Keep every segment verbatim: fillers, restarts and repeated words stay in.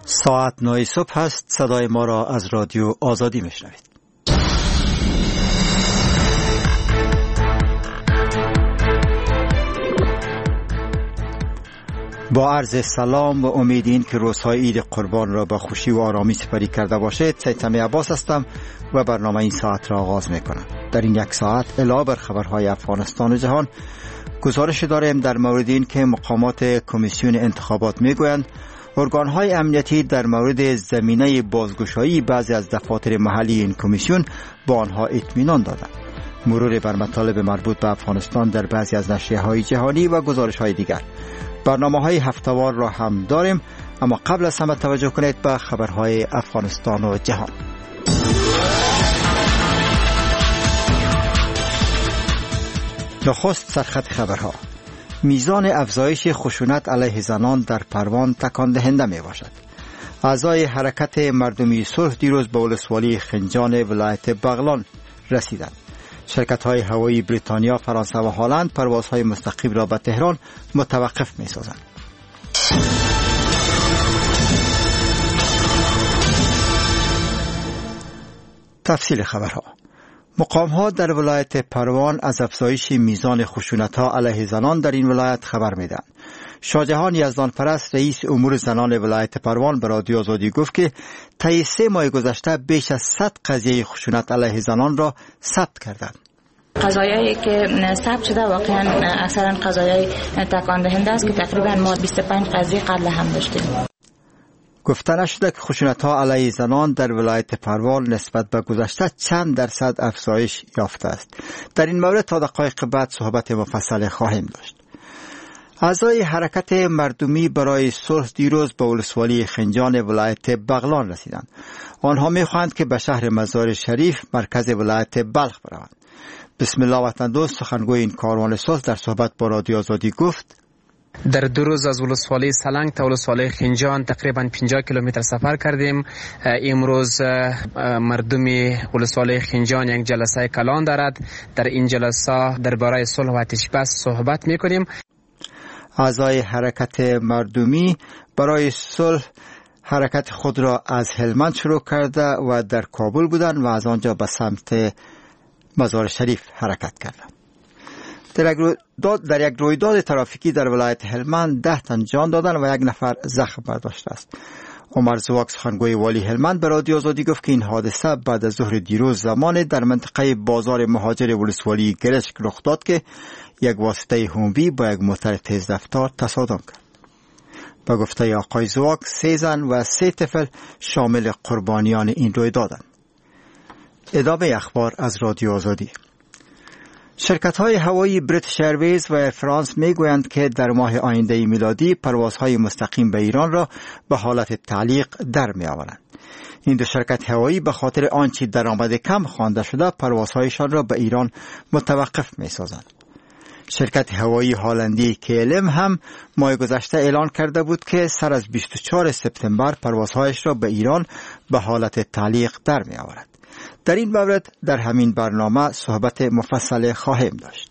ساعت نه صبح است. صدای ما را از رادیو آزادی میشنوید. با عرض سلام و امید این که روزهای عید قربان را با خوشی و آرامی سپری کرده باشید. سید عباس هستم و برنامه این ساعت را آغاز میکنم. در این یک ساعت علاوه بر خبرهای افغانستان و جهان گزارش داریم در مورد این که مقامات کمیسیون انتخابات میگویند ارگان‌های امنیتی در مورد زمینه بازگشایی بعضی از دفاتر محلی این کمیسیون با آنها اطمینان دادند. مرور بر مطالب مربوط به افغانستان در بعضی از نشریه‌های جهانی و گزارش‌های دیگر. برنامه‌های هفته‌وار را هم داریم، اما قبل از همه توجه کنید به خبرهای افغانستان و جهان. نخست سرخط خبرها. میزان افزایش خشونت علیه زنان در پروان تکان دهنده می باشد. اعضای حرکت مردمی صلح دیروز به ولسوالی خنجان ولایت بغلان رسیدند. شرکت‌های هوایی بریتانیا، فرانسه و هلند پروازهای مستقیم را به تهران متوقف می‌سازند. تفصیل خبرها. مقام‌ها در ولایت پروان از افزایش میزان خشونت‌ها علیه زنان در این ولایت خبر می‌دهند. شاهجهان یزدان پرست رئیس امور زنان ولایت پروان به رادیو آزادی گفت که طی سه ماه گذشته بیش از صد قضیه خشونت علیه زنان را ثبت کردند. قضایایی که ثبت شده واقعا اکثرا قضایای تکان دهنده است که تقریبا ما بیست و پنج قضیه قبل هم داشتیم. گفته نشده که خشونت‌ها علیه زنان در ولایت پروان نسبت به گذشته چند درصد افزایش یافته است. در این مورد تا دقایق بعد صحبت مفصل خواهیم داشت. اعضای حرکت مردمی برای صلح دیروز به ولسوالی خنجان ولایت بغلان رسیدند. آنها می‌خواهند که به شهر مزار شریف مرکز ولایت بلخ بروند. بسم الله وطن دوست سخنگوی این کاروان ساز در صحبت با رادیو آزادی گفت: در دو روز از ولسوالی سلنگ تا ولسوالی خنجان تقریبا پنجاه کیلومتر سفر کردیم. امروز مردم ولسوالی خنجان یک جلسه کلان دارد. در این جلسه درباره صلح و آتش بس صحبت می‌کنیم. اعضای حرکت مردمی برای صلح حرکت خود را از هلمند شروع کرده و در کابل بودند و از آنجا به سمت مزار شریف حرکت کردند. در یک رویداد در یک رویداد ترافیکی در ولایت هلمند ده تن جان دادند و یک نفر زخم برداشته است. عمر زواک سخنگوی والی هلمند به رادیو آزادی گفت که این حادثه بعد از ظهر دیروز زمان در منطقه بازار مهاجر ولسوالی گرشک رخ داد که یک واسطه هوموی با یک موتر تیز رفتار تصادم کرد. با گفته آقای زواک سه زن و سه طفل شامل قربانیان این رویدادند. ادامه اخبار از رادیو آزادی. شرکت‌های هوایی بریتیش ایرویز و ایر فرانس میگویند که در ماه آینده میلادی پروازهای مستقیم به ایران را به حالت تعلیق در می‌آورند. این دو شرکت هوایی به خاطر آنچه درآمد کم خوانده شده پروازهایشان را به ایران متوقف می‌سازند. شرکت هوایی هلندی کی ال ام هم ماه گذشته اعلان کرده بود که سر از بیست و چهارم سپتامبر پروازهایش را به ایران به حالت تعلیق در می‌آورد. در این مورد در همین برنامه صحبت مفصل خواهیم داشت.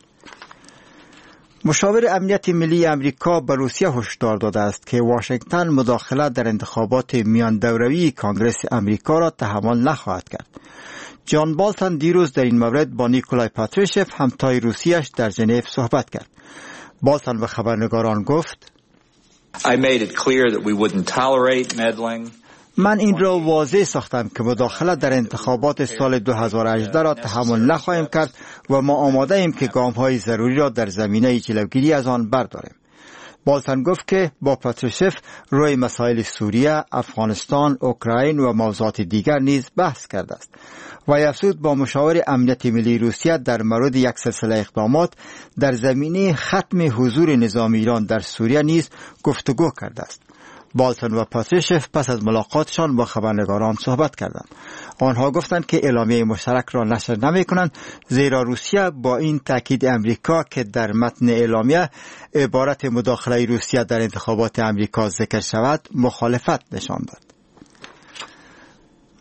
مشاور امنیت ملی امریکا به روسیه هشدار داده است که واشنگتن مداخله در انتخابات میان دوروی کانگرس امریکا را تحمل نخواهد کرد. جان بالتون دیروز در این مورد با نیکولای پاتروشف همتای روسیش در ژنو صحبت کرد. بالتون به خبرنگاران گفت: I made it clear that we wouldn't tolerate meddling. من این را واضح ساختم که مداخله در انتخابات سال دو هزار و هجده را تحمل نخواهیم کرد و ما آماده ایم که گام‌های ضروری را در زمینه جلوگیری از آن برداریم. بالتون گفت که با پاتروشف روی مسائل سوریه، افغانستان، اوکراین و موضوعات دیگر نیز بحث کرده است و افزود با مشاور امنیت ملی روسیه در مورد یک سلسله اقدامات در زمینه ختم حضور نظامی ایران در سوریه نیز گفتگو کرده است. بالتون و پاتروشف پس از ملاقاتشان با خبرنگاران صحبت کردند. آنها گفتند که اعلامیه مشترک را نشر نمی کنند زیرا روسیه با این تاکید امریکا که در متن اعلامیه عبارت مداخله روسیه در انتخابات امریکا ذکر شود مخالفت نشان داد.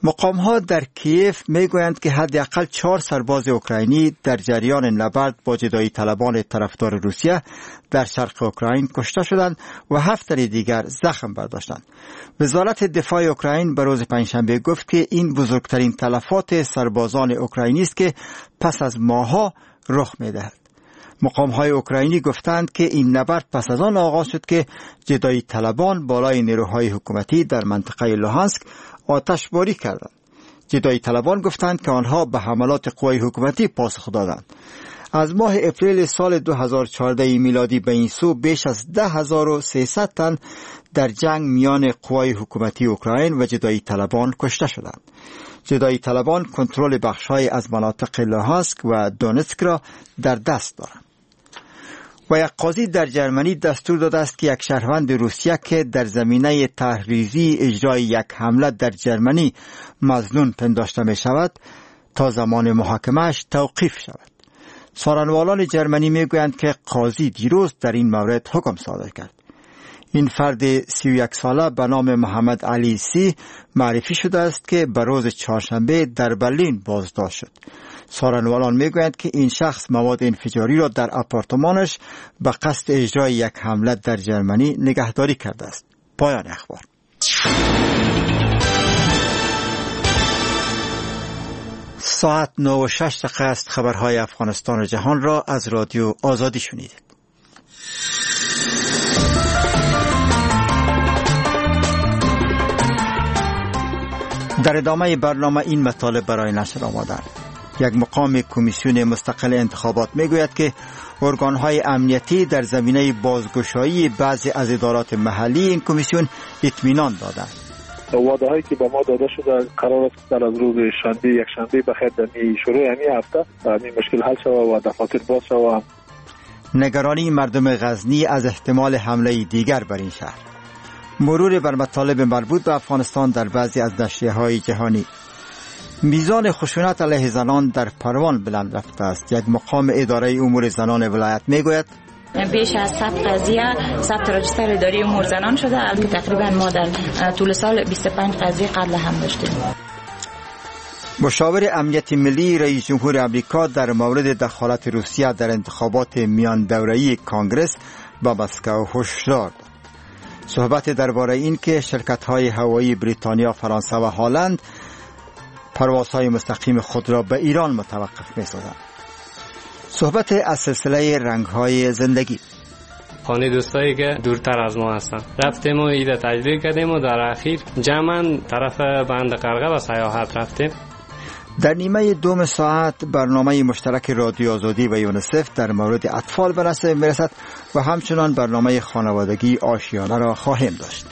مقام‌ها در کیف میگویند که حداقل چهار سرباز اوکراینی در جریان نبرد با جدایی طلبان طرفدار روسیه در شرق اوکراین کشته شدند و هفت تن دیگر زخم برداشتند. وزارت دفاع اوکراین به روز پنجشنبه گفت که این بزرگترین تلفات سربازان اوکراینی است که پس از ماه‌ها رخ می‌دهد. مقام‌های اوکراینی گفتند که این نبرد پس از آن آغاز شد که جدایی طلبان بالای نیروهای حکومتی در منطقه لوهانسک آتشباری کردند. جدایی طلبان گفتند که آنها به حملات قوای حکومتی پاسخ دادند. از ماه اپریل سال دو هزار و چهارده میلادی به این سو بیش از ده هزار و سیصد تن در جنگ میان قوای حکومتی اوکراین و جدایی طلبان کشته شدند. جدایی طلبان کنترل بخش‌های از مناطق لوهانسک و دونتسک را در دست دارند. و یک قاضی در جرمنی دستور داده است که یک شهروند روسیه که در زمینه تحریزی اجرای یک حمله در جرمنی مظنون پنداشته می شود تا زمان محاکمه‌اش توقیف شود. سخنوالان جرمنی می گویند که قاضی دیروز در این مورد حکم صادر کرد. این فرد سی و یک ساله به نام محمد علی سی معرفی شده است که به روز چهارشنبه در برلین بازداشت شد. سخنوالان میگویند که این شخص مواد انفجاری را در آپارتمانش به قصد اجرای یک حمله در جرمنی نگهداری کرده است. پایان اخبار. ساعت نه و شش دقیقه است. خبرهای افغانستان و جهان را از رادیو آزادی شنیدید. در ادامه برنامه این مطالب برای نشر آمدند. یک مقام کمیسیون مستقل انتخابات میگوید که ارگان‌های امنیتی در زمینه بازگشایی بعضی از ادارات محلی این کمیسیون اطمینان دادند. وعده هایی که به ما داده شده قرار است در از روز شنبه یک شنبه بخیر در شروع همین هفته همین مشکل حل شود و دفاتر باز شود. نگرانی مردم غزنی از احتمال حمله دیگر بر این شهر. مرور بر مطالب مربوط به افغانستان در بعضی از نشریه‌های جهانی. میزان خشونت علیه زنان در پروان بلند رفته است. یک مقام اداره امور زنان ولایت میگوید بیش از صد قضیه ثبت راجستر اداری امور زنان شده، البته تقریبا ما در طول سال بیست و پنج قضیه قتل هم داشتیم. مشاور امنیت ملی رئیس جمهور امریکا در مورد دخالت روسیه در انتخابات میان دوره‌ای کانگرس با مسکو هشدار داد. صحبت درباره این که شرکت‌های هوایی بریتانیا، فرانسه و هلند پروازهای مستقیم خود را به ایران متوقف می‌سازند. صحبت از سلسله رنگ‌های زندگی. خانه دوستایی که دورتر از ما هستن رفتیم و ایده تجربه کردیم و در اخیر جمعاً طرف بند قرقه و سیاحت رفتیم. در نیمه دوم ساعت برنامه مشترک رادیو آزادی و یونیسف در مورد اطفال به نصب میرسد و همچنان برنامه خانوادگی آشیانه را خواهیم داشت.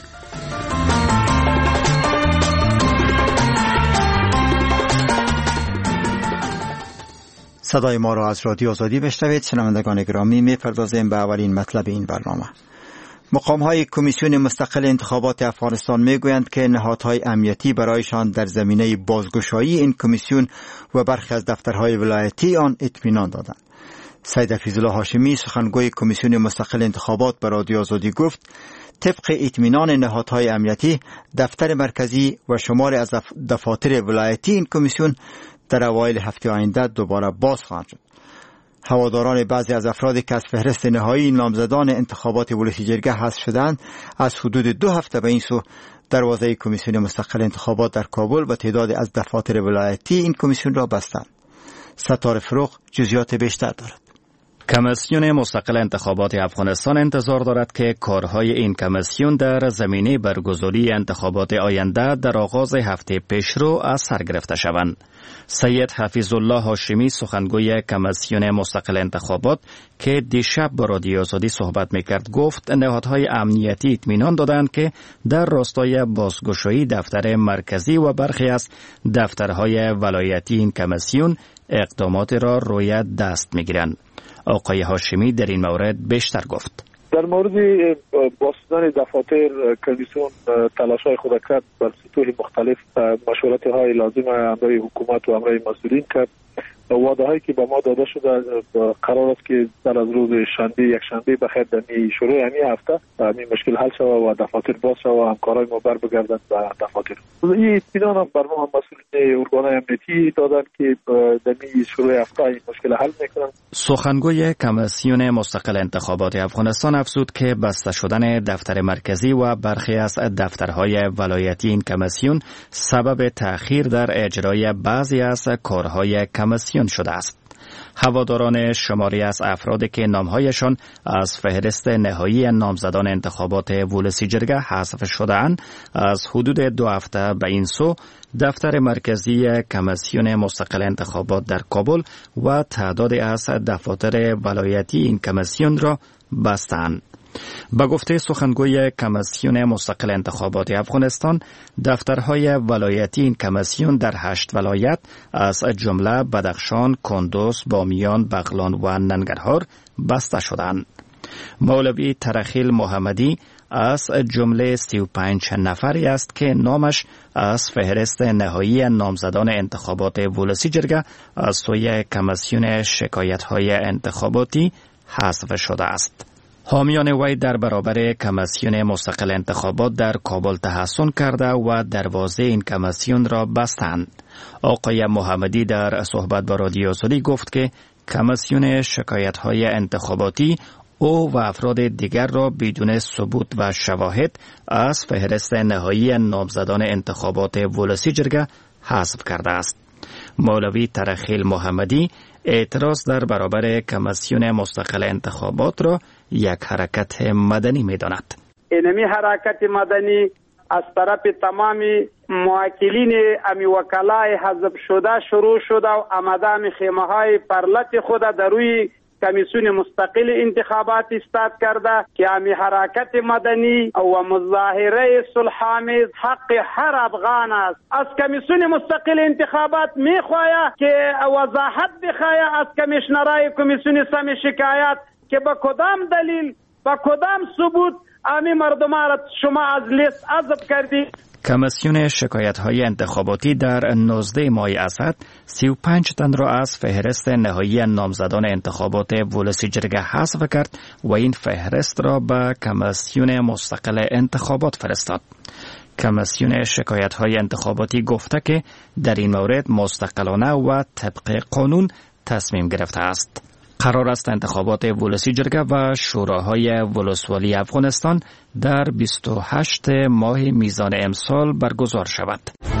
صدای ما را از رادیو آزادی بشنوید. شنوندگان گرامی، می‌پردازیم به اولین مطلب این برنامه. مقام‌های کمیسیون مستقل انتخابات افغانستان می‌گویند که نهادهای امنیتی برایشان در زمینه بازگشایی این کمیسیون و برخی از دفترهای ولایتی آن اطمینان دادند. سید حفیظالله هاشمی سخنگوی کمیسیون مستقل انتخابات به رادیو آزادی گفت طبق اطمینان نهادهای امنیتی دفتر مرکزی و شماری از دفاتر ولایتی این کمیسیون در اوایل هفته آینده دوباره باز خواهند شد. هواداران بعضی از افرادی که از فهرست نهایی نامزدان انتخابات ولسی جرگه حذف شدند از حدود دو هفته به این سو دروازه کمیسیون مستقل انتخابات در کابل و تعداد از دفاتر ولایتی این کمیسیون را بستند. ستاره فروغ جزئیات بیشتر دارد. کمیسیون مستقل انتخابات افغانستان انتظار دارد که کارهای این کمیسیون در زمینه برگزاری انتخابات آینده در آغاز هفته پیشرو از سر گرفته شوند. سید حفیظالله هاشمی سخنگوی کمیسیون مستقل انتخابات که دیشب با رادیو آزادی صحبت میکرد گفت نهادهای امنیتی اطمینان دادند که در راستای بازگشایی دفتر مرکزی و برخی از دفترهای ولایتی این کمیسیون اقدامات را روی دست میگیرند. آقای هاشمی در این مورد بیشتر گفت. در مورد بازداشتن دفاتر کمیسیون تلاش‌های خود کرد بر سطوح مختلف مشورت‌های لازم امرای حکومت و امرای مسئولین کرد وعده هایی که به ما داده شده قرار است که در از روز شنبه یک شنبه بخیر در شروع همین هفته همین مشکل حل شود و دفاتر باز شود و همکارای ما بر بگردند به دفاتر. این اطمینان هم بر ما هم مسئولین ارگان‌های امنیتی دادند که در شروع هفته این مشکل حل میکنند. سخنگوی کمیسیون مستقل انتخابات افغانستان افزود که بسته شدن دفتر مرکزی و برخی از دفترهای ولایتی این کمیسیون سبب تأخیر در اجرای بعضی از کارهای کمیسیون شده است. هواداران شماری از افرادی که نامهایشان از فهرست نهایی نامزدان انتخابات ولسی جرگه حذف شده‌اند از حدود دو هفته به این سو دفتر مرکزی کمیسیون مستقل انتخابات در کابل و تعدادی از دفاتر ولایتی این کمیسیون را بستند. با گفته سخنگوی کمیسیون مستقل انتخابات افغانستان، دفترهای ولایتی این کمیسیون در هشت ولایت از جمله بدخشان، کندوز، بامیان، بغلان و ننگرهار بسته شدند. مولوی ترخیل محمدی از جمله سی و پنج نفری است که نامش از فهرست نهایی نامزدان انتخابات ولسی جرگه از سوی کمیسیون شکایت‌های انتخاباتی حذف شده است. حامیان وی در برابر کمیسیون مستقل انتخابات در کابل تحصن کرده و دروازه این کمیسیون را بستند. آقای محمدی در صحبت با رادیو آزادی گفت که کمیسیون شکایت‌های انتخاباتی او و افراد دیگر را بدون ثبوت و شواهد از فهرست نهایی نامزدان انتخابات ولسی جرگه حذف کرده است. مولوی ترخیل محمدی اعتراض در برابر کمیسیون مستقل انتخابات را یک حرکت مدنی می داند. اینمی حرکت مدنی از طرف تمام موکلین امی وکلای حذف شده شروع شده و آمده خیمه های پرلت خود در روی کمیسیون مستقل انتخابات استاد کرده که امی حرکت مدنی و مظاهره صلح‌آمیز حق هر افغان است. از کمیسیون مستقل انتخابات میخواهد که وضاحت بخواهد از کمیشنرای کمیسیون سم شکایت که با کدام دلیل با کدام ثبوت امی مردم را شما از لیست حذف کردید. کمیسیون شکایت‌های انتخاباتی در نوزده ماه اسد سی و پنج تن را از فهرست نهایی نامزدان انتخابات ولسی جرگه حذف کرد و این فهرست را به کمیسیون مستقل انتخابات فرستاد. کمیسیون شکایت‌های انتخاباتی گفته که در این مورد مستقلانه و طبق قانون تصمیم گرفته است. قرار است انتخابات ولسی جرگه و شوراهای ولسوالی افغانستان در بیست و هشتم ماه میزان امسال برگزار شود.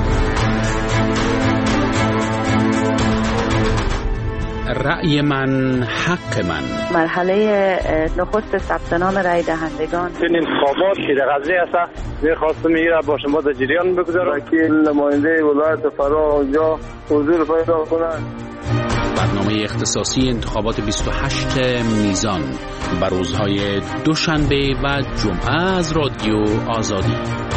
رأی من حق من. مرحله نخست ثبت نام رای دهندگان. این انتخابات که در غزه است می‌خواستم میره با شما در جریان بگذارم که نماینده ولایت فرا اونجا حضور پیدا کنند. برنامه اختصاصی انتخابات بیست و هشتم میزان بر روزهای دوشنبه و جمعه از رادیو آزادی.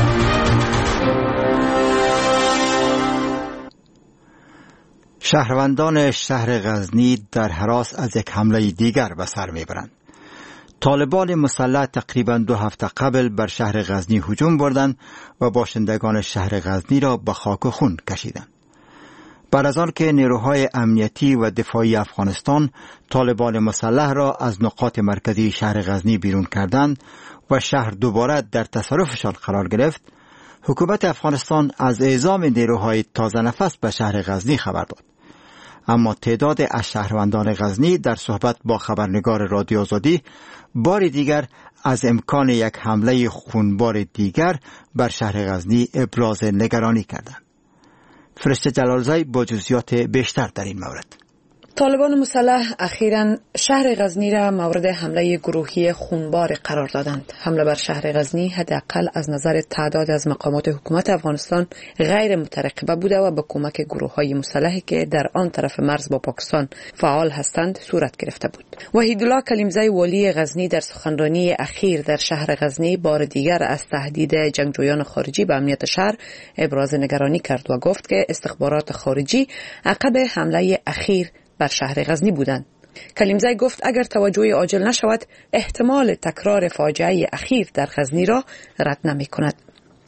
شهروندان شهر غزنی در هراس از یک حمله دیگر به سر میبرند. طالبان مسلح تقریبا دو هفته قبل بر شهر غزنی هجوم بردند و باشندگان شهر غزنی را به خاک و خون کشیدند. بعد از آن که نیروهای امنیتی و دفاعی افغانستان طالبان مسلح را از نقاط مرکزی شهر غزنی بیرون کردند و شهر دوباره در تصرفشان قرار گرفت، حکومت افغانستان از اعزام نیروهای تازه نفس به شهر غزنی خبر داد. اما تعداد از شهروندان غزنی در صحبت با خبرنگار رادیو آزادی بار دیگر از امکان یک حمله خونبار دیگر بر شهر غزنی ابراز نگرانی کردند. فرشته جلالزای با جزئیات بیشتر در این مورد. طالبان مسلح اخیراً شهر غزنی را مورد حمله گروهی خونبار قرار دادند. حمله بر شهر غزنی حداقل از نظر تعداد از مقامات حکومت افغانستان غیر مترقبه بوده و با کمک گروه‌های مسلحی که در آن طرف مرز با پاکستان فعال هستند صورت گرفته بود. وحیدالله کلیمزی والی غزنی در سخنرانی اخیر در شهر غزنی بار دیگر از تهدید جنگجویان خارجی به امنیت شهر ابراز نگرانی کرد و گفت که استخبارات خارجی عقب حمله اخیر بر شهر غزنی بودند. کلیمزی گفت اگر توجه عاجل نشود احتمال تکرار فاجعه اخیر در غزنی را رد نمی کند.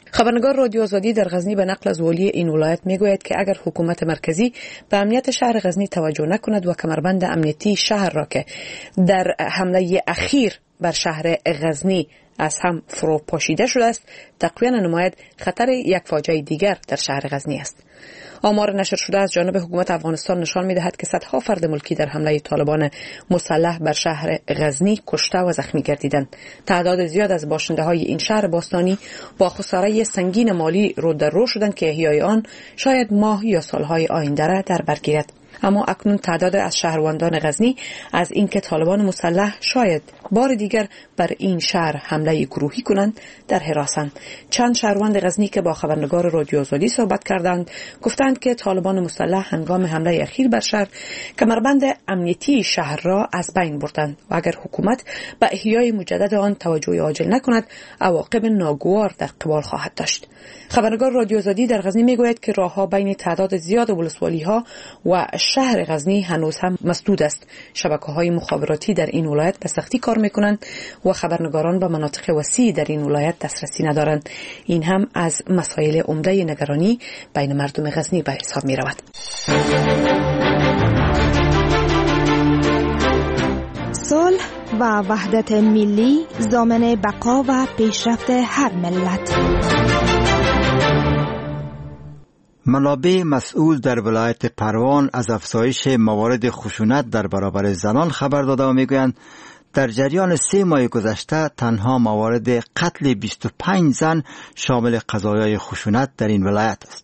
خبرنگار رادیو آزادی در غزنی به نقل از والی این ولایت میگوید که اگر حکومت مرکزی به امنیت شهر غزنی توجه نکند و کمربند امنیتی شهر را که در حمله اخیر بر شهر غزنی از هم فرو پاشیده شده است، تقویاً نماید خطر یک فاجعه دیگر در شهر غزنی است. آمار نشر شده از جانب حکومت افغانستان نشان می‌دهد که صدها فرد ملکی در حمله طالبان مسلح بر شهر غزنی کشته و زخمی گردیدند. تعداد زیاد از باشنده‌های این شهر باستانی با خساره سنگین مالی رو در رو شدند که احیای آن شاید ماه یا سالهای آینده را در بر گیرد. اما اکنون تعداد از شهروندان غزنی از اینکه طالبان مسلح شاید بار دیگر بر این شهر حمله گروهی کنند در حراسند. چند شهروند غزنی که با خبرنگار رادیو آزادی صحبت کردند گفتند که طالبان مسلح هنگام حمله اخیر بر شهر کمربند امنیتی شهر را از بین بردند و اگر حکومت به احیای مجدد آن توجه عاجل نکند عواقب ناگوار در قبال خواهد داشت. خبرنگار رادیو آزادی در غزنی میگوید که راهها بین تعداد زیاد ولسوالی‌ها و شهر غزنی هنوز هم مسدود است. شبکه‌های مخابراتی در این ولایت به سختی کار می‌کنند و خبرنگاران به مناطق وسیع در این ولایت دسترسی ندارند. این هم از مسائل عمده نگرانی بین مردم غزنی به حساب می‌رود. صلح و وحدت ملی ضامن بقا و پیشرفت هر ملت. منابع مسئول در ولایت پروان از افزایش موارد خشونت در برابر زنان خبر داده و میگویند در جریان سه ماه گذشته تنها موارد قتل بیست و پنج زن شامل قضایای خشونت در این ولایت است.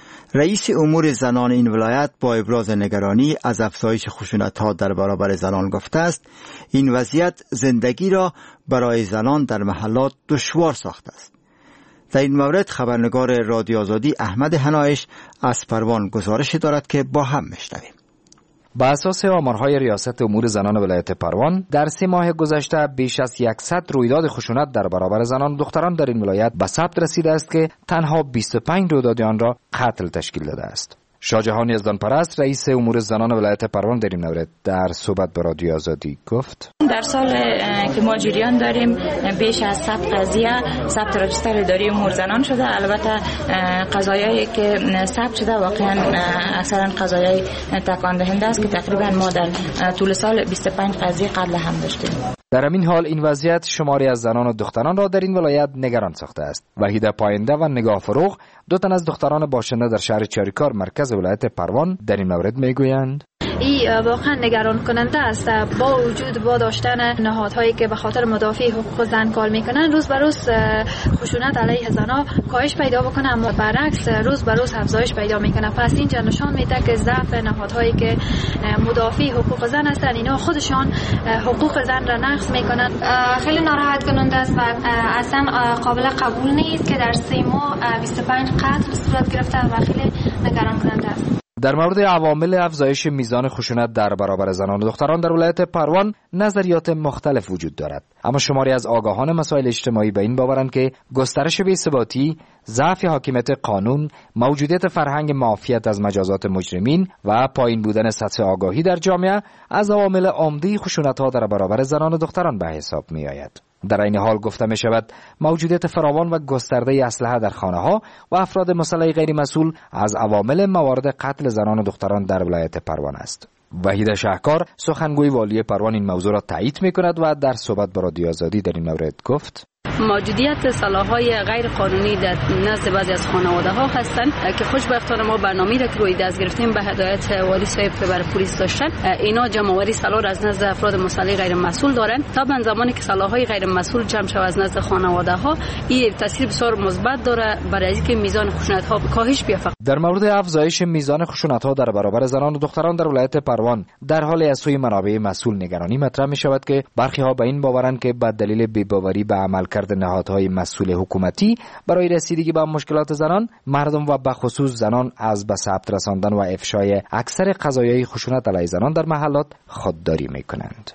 رئیس امور زنان این ولایت با ابراز نگرانی از افزایش خشونت‌ها در برابر زنان گفته است این وضعیت زندگی را برای زنان در محلات دشوار ساخته است. در این مورد خبرنگار رادیو آزادی احمد حنایش از پروان گزارش دارد که با هم میشنویم. با اساس آمارهای ریاست امور زنان ولایت پروان در سه ماه گذشته بیش از صد رویداد خشونت در برابر زنان و دختران در این ولایت به ثبت رسیده است که تنها بیست و پنج رویداد آن را قتل تشکیل داده است. شاهجهان یزدانپرست رئیس امور زنان ولایت پروان در این مورد در صحبت با رادیو آزادی گفت: در سال که ما جریان داریم بیش از صد قضیه ثبت راجستر اداری امور زنان شده. البته قضایایی که ثبت شده واقعا اکثرا قضایای تکان دهنده است که تقریبا ما در طول سال بیست و پنج قضیه قتل هم داشتیم. در همین حال این وضعیت شماری از زنان و دختران را در این ولایت نگران ساخته است. وحیده پاینده و نگاه فروغ دو تن از دختران باشنده در شهر چاریکار مرکز ولایت پروان در این مورد میگویند: این واقعا نگران کننده است. با وجود با داشتن نهادهایی که به خاطر مدافع حقوق زن کار میکنن روز به روز خشونت علیه زنها کاهش پیدا بکنه، اما برعکس روز به روز افزایش پیدا میکنه. پس اینجا نشان میده که ضعف نهادهایی که مدافع حقوق زن هستن اینا خودشان حقوق زن را نقض میکنن. خیلی ناراحت کننده است و اصلا قابل قبول نیست که در سه ماه بیست و پنج قتل صورت گرفته و خیلی نگران کننده است. در مورد عوامل افزایش میزان خشونت در برابر زنان و دختران در ولایت پروان نظریات مختلف وجود دارد، اما شماری از آگاهان مسائل اجتماعی به این باورند که گسترش بی‌ثباتی، ضعف حاکمیت قانون، موجودیت فرهنگ معافیت از مجازات مجرمین و پایین بودن سطح آگاهی در جامعه از عوامل عمده خشونت‌ها در برابر زنان و دختران به حساب می‌آید. در این حال گفته می شود موجودیت فراوان و گسترده اسلحه در خانه ها و افراد مسلح غیر مسئول از عوامل موارد قتل زنان و دختران در ولایت پروان است. وحید شهکار سخنگوی والی پروان این موضوع را تایید می کند و در صحبت با رادیو آزادی در این مورد گفت: موجودیت سلاح‌های غیر قانونی در نزد بعضی از خانواده‌ها هستند که خوشبختانه ما برنامه‌ای را که روی دست گرفتیم به هدایت والی صاحب که برای پلیس داشتن، اینا جمع‌آوری سلاح از نزد افراد مسلح غیر مسئول دارند. طبعا زمانی که سلاح‌های غیر مسئول جمع شود از نزد خانواده‌ها این تاثیر بسیار مثبت داره برای اینکه میزان خشونت‌ها کاهش بیافته. در مورد افزایش میزان خشونت‌ها در برابر زنان و دختران در ولایت پروان در حال از سوی منابع مسئول نگرانی مطرح می‌شود که برخی‌ها به این باورند که به دلیل بی‌باوری به عملکرد نهادهای مسئول حکومتی برای رسیدگی به مشکلات زنان، مردم و به خصوص زنان از به ثبت رساندن و افشای اکثر قضایای خشونت علیه زنان در محلات خودداری می‌کنند.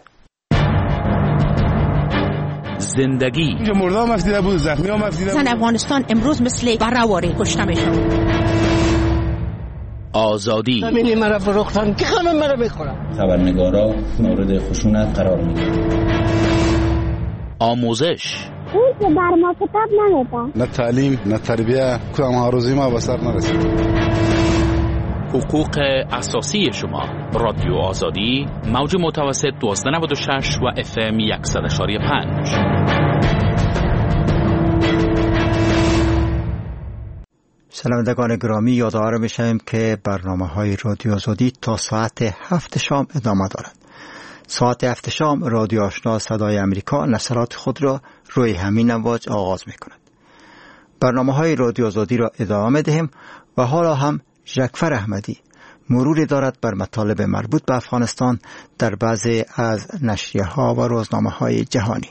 زندگی مردم مفیده بود، زخمی ها مفیده بود. زن افغانستان امروز مثل برآوری کشته میشن. آزادی زمینی مرا فروختن که همه مرا میخورن. خبرنگارا مورد خشونت قرار میگیرند. آموزش این که بر ما کتاب نمیده. نه تعلیم نه تربیه، کدام آرزوی ما به سر نرسید. حقوق اساسی شما. رادیو آزادی، موج متوسط دوازده نود و شش و اف ام صد و پنج. شنوندگان گرامی، یادآور میشیم که برنامه های رادیو آزادی تا ساعت هفت شام ادامه دارد. ساعت هفت شام رادیو آشنا صدای امریکا نشرات خود را روی همین امواج آغاز می کند. برنامه های رادیو آزادی را ادامه دهیم و حالا هم ژکفر احمدی مروری دارد بر مطالب مربوط به افغانستان در بعضی از نشریه ها و روزنامه های جهانی.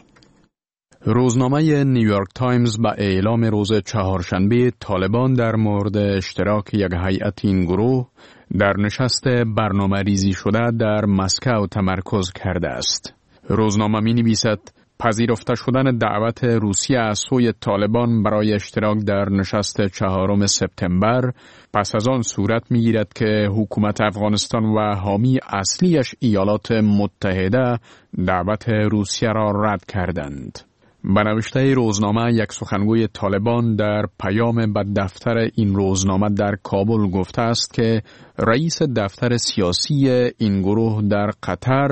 روزنامه نیویورک تایمز به اعلام روز چهارشنبه طالبان در مورد اشتراک یک هیئت این گروه در نشست برنامه ریزی شده در مسکو تمرکز کرده است. روزنامه می نویسد پذیرفته شدن دعوت روسیه از سوی طالبان برای اشتراک در نشست چهارم سپتامبر پس از آن صورت می گیرد که حکومت افغانستان و حامی اصلیش ایالات متحده دعوت روسیه را رد کردند. به نوشته روزنامه، یک سخنگوی طالبان در پیام به دفتر این روزنامه در کابل گفته است که رئیس دفتر سیاسی این گروه در قطر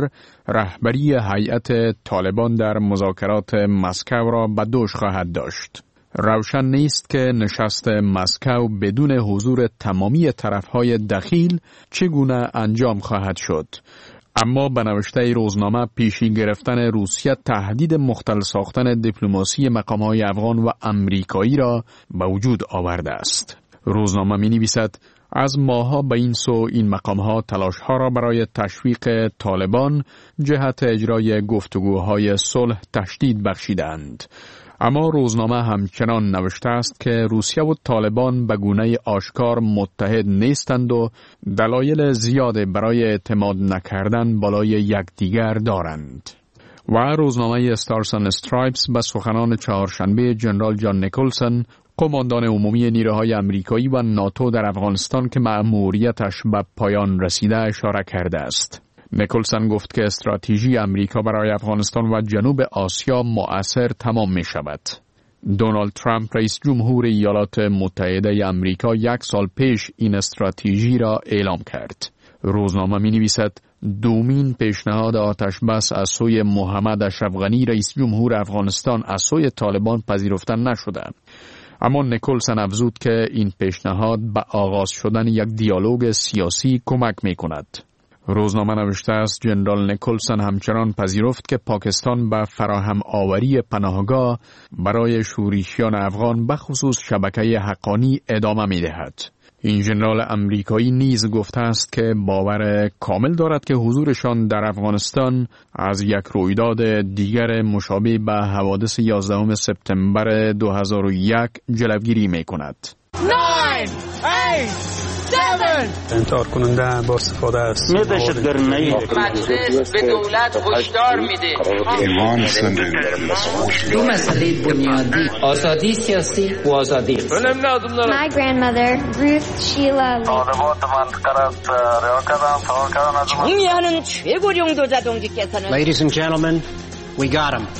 رهبری هیئت طالبان در مذاکرات مسکو را به دوش خواهد داشت. روشن نیست که نشست مسکو بدون حضور تمامی طرفهای دخیل چگونه انجام خواهد شد. اما به نوشته روزنامه، پیشی گرفتن روسیه تهدید مختل ساختن دیپلماسی مقام‌های افغان و امریکایی را به وجود آورده است. روزنامه می نویسد از ماه‌ها به این سو این مقام‌ها تلاش‌ها را برای تشویق طالبان جهت اجرای گفتگوهای صلح تشدید بخشیدند. اما روزنامه همچنان نوشته است که روسیه و طالبان به گونه آشکار متحد نیستند و دلایل زیاد برای اعتماد نکردن بالای یکدیگر دارند. و روزنامه استارز اند استرایپس به سخنان چهارشنبه جنرال جان نیکلسون، قماندان عمومی نیروهای امریکایی و ناتو در افغانستان که مأموریتش به پایان رسیده، اشاره کرده است. نیکلسون گفت که استراتژی امریکا برای افغانستان و جنوب آسیا مؤثر تمام می شود. دونالد ترامپ رئیس جمهور ایالات متحده امریکا یک سال پیش این استراتژی را اعلام کرد. روزنامه می نویسد دومین پیشنهاد آتش بس از سوی محمد اشرف غنی رئیس جمهور افغانستان از سوی طالبان پذیرفته نشده. اما نیکلسون افزود که این پیشنهاد به آغاز شدن یک دیالوگ سیاسی کمک می کند. روزنامه نوشته است جنرال نیکلسون همچنان پذیرفت که پاکستان به فراهم آوری پناهگاه برای شورشیان افغان به خصوص شبکه حقانی ادامه می دهد. این ژنرال امریکایی نیز گفته است که باور کامل دارد که حضورشان در افغانستان از یک رویداد دیگر مشابه به حوادث یازدهم سپتامبر دو هزار و یک جلوگیری می کند. انتحار کننده با استفاده است. مجلس به دولت هشدار میده. ایمان سنده. دو مسئله بنیادی، آزادی سیاسی و آزادی. My grandmother, Ruth Sheila 정리하는 최고령 도자동지께서는 Ladies and gentlemen, we got him.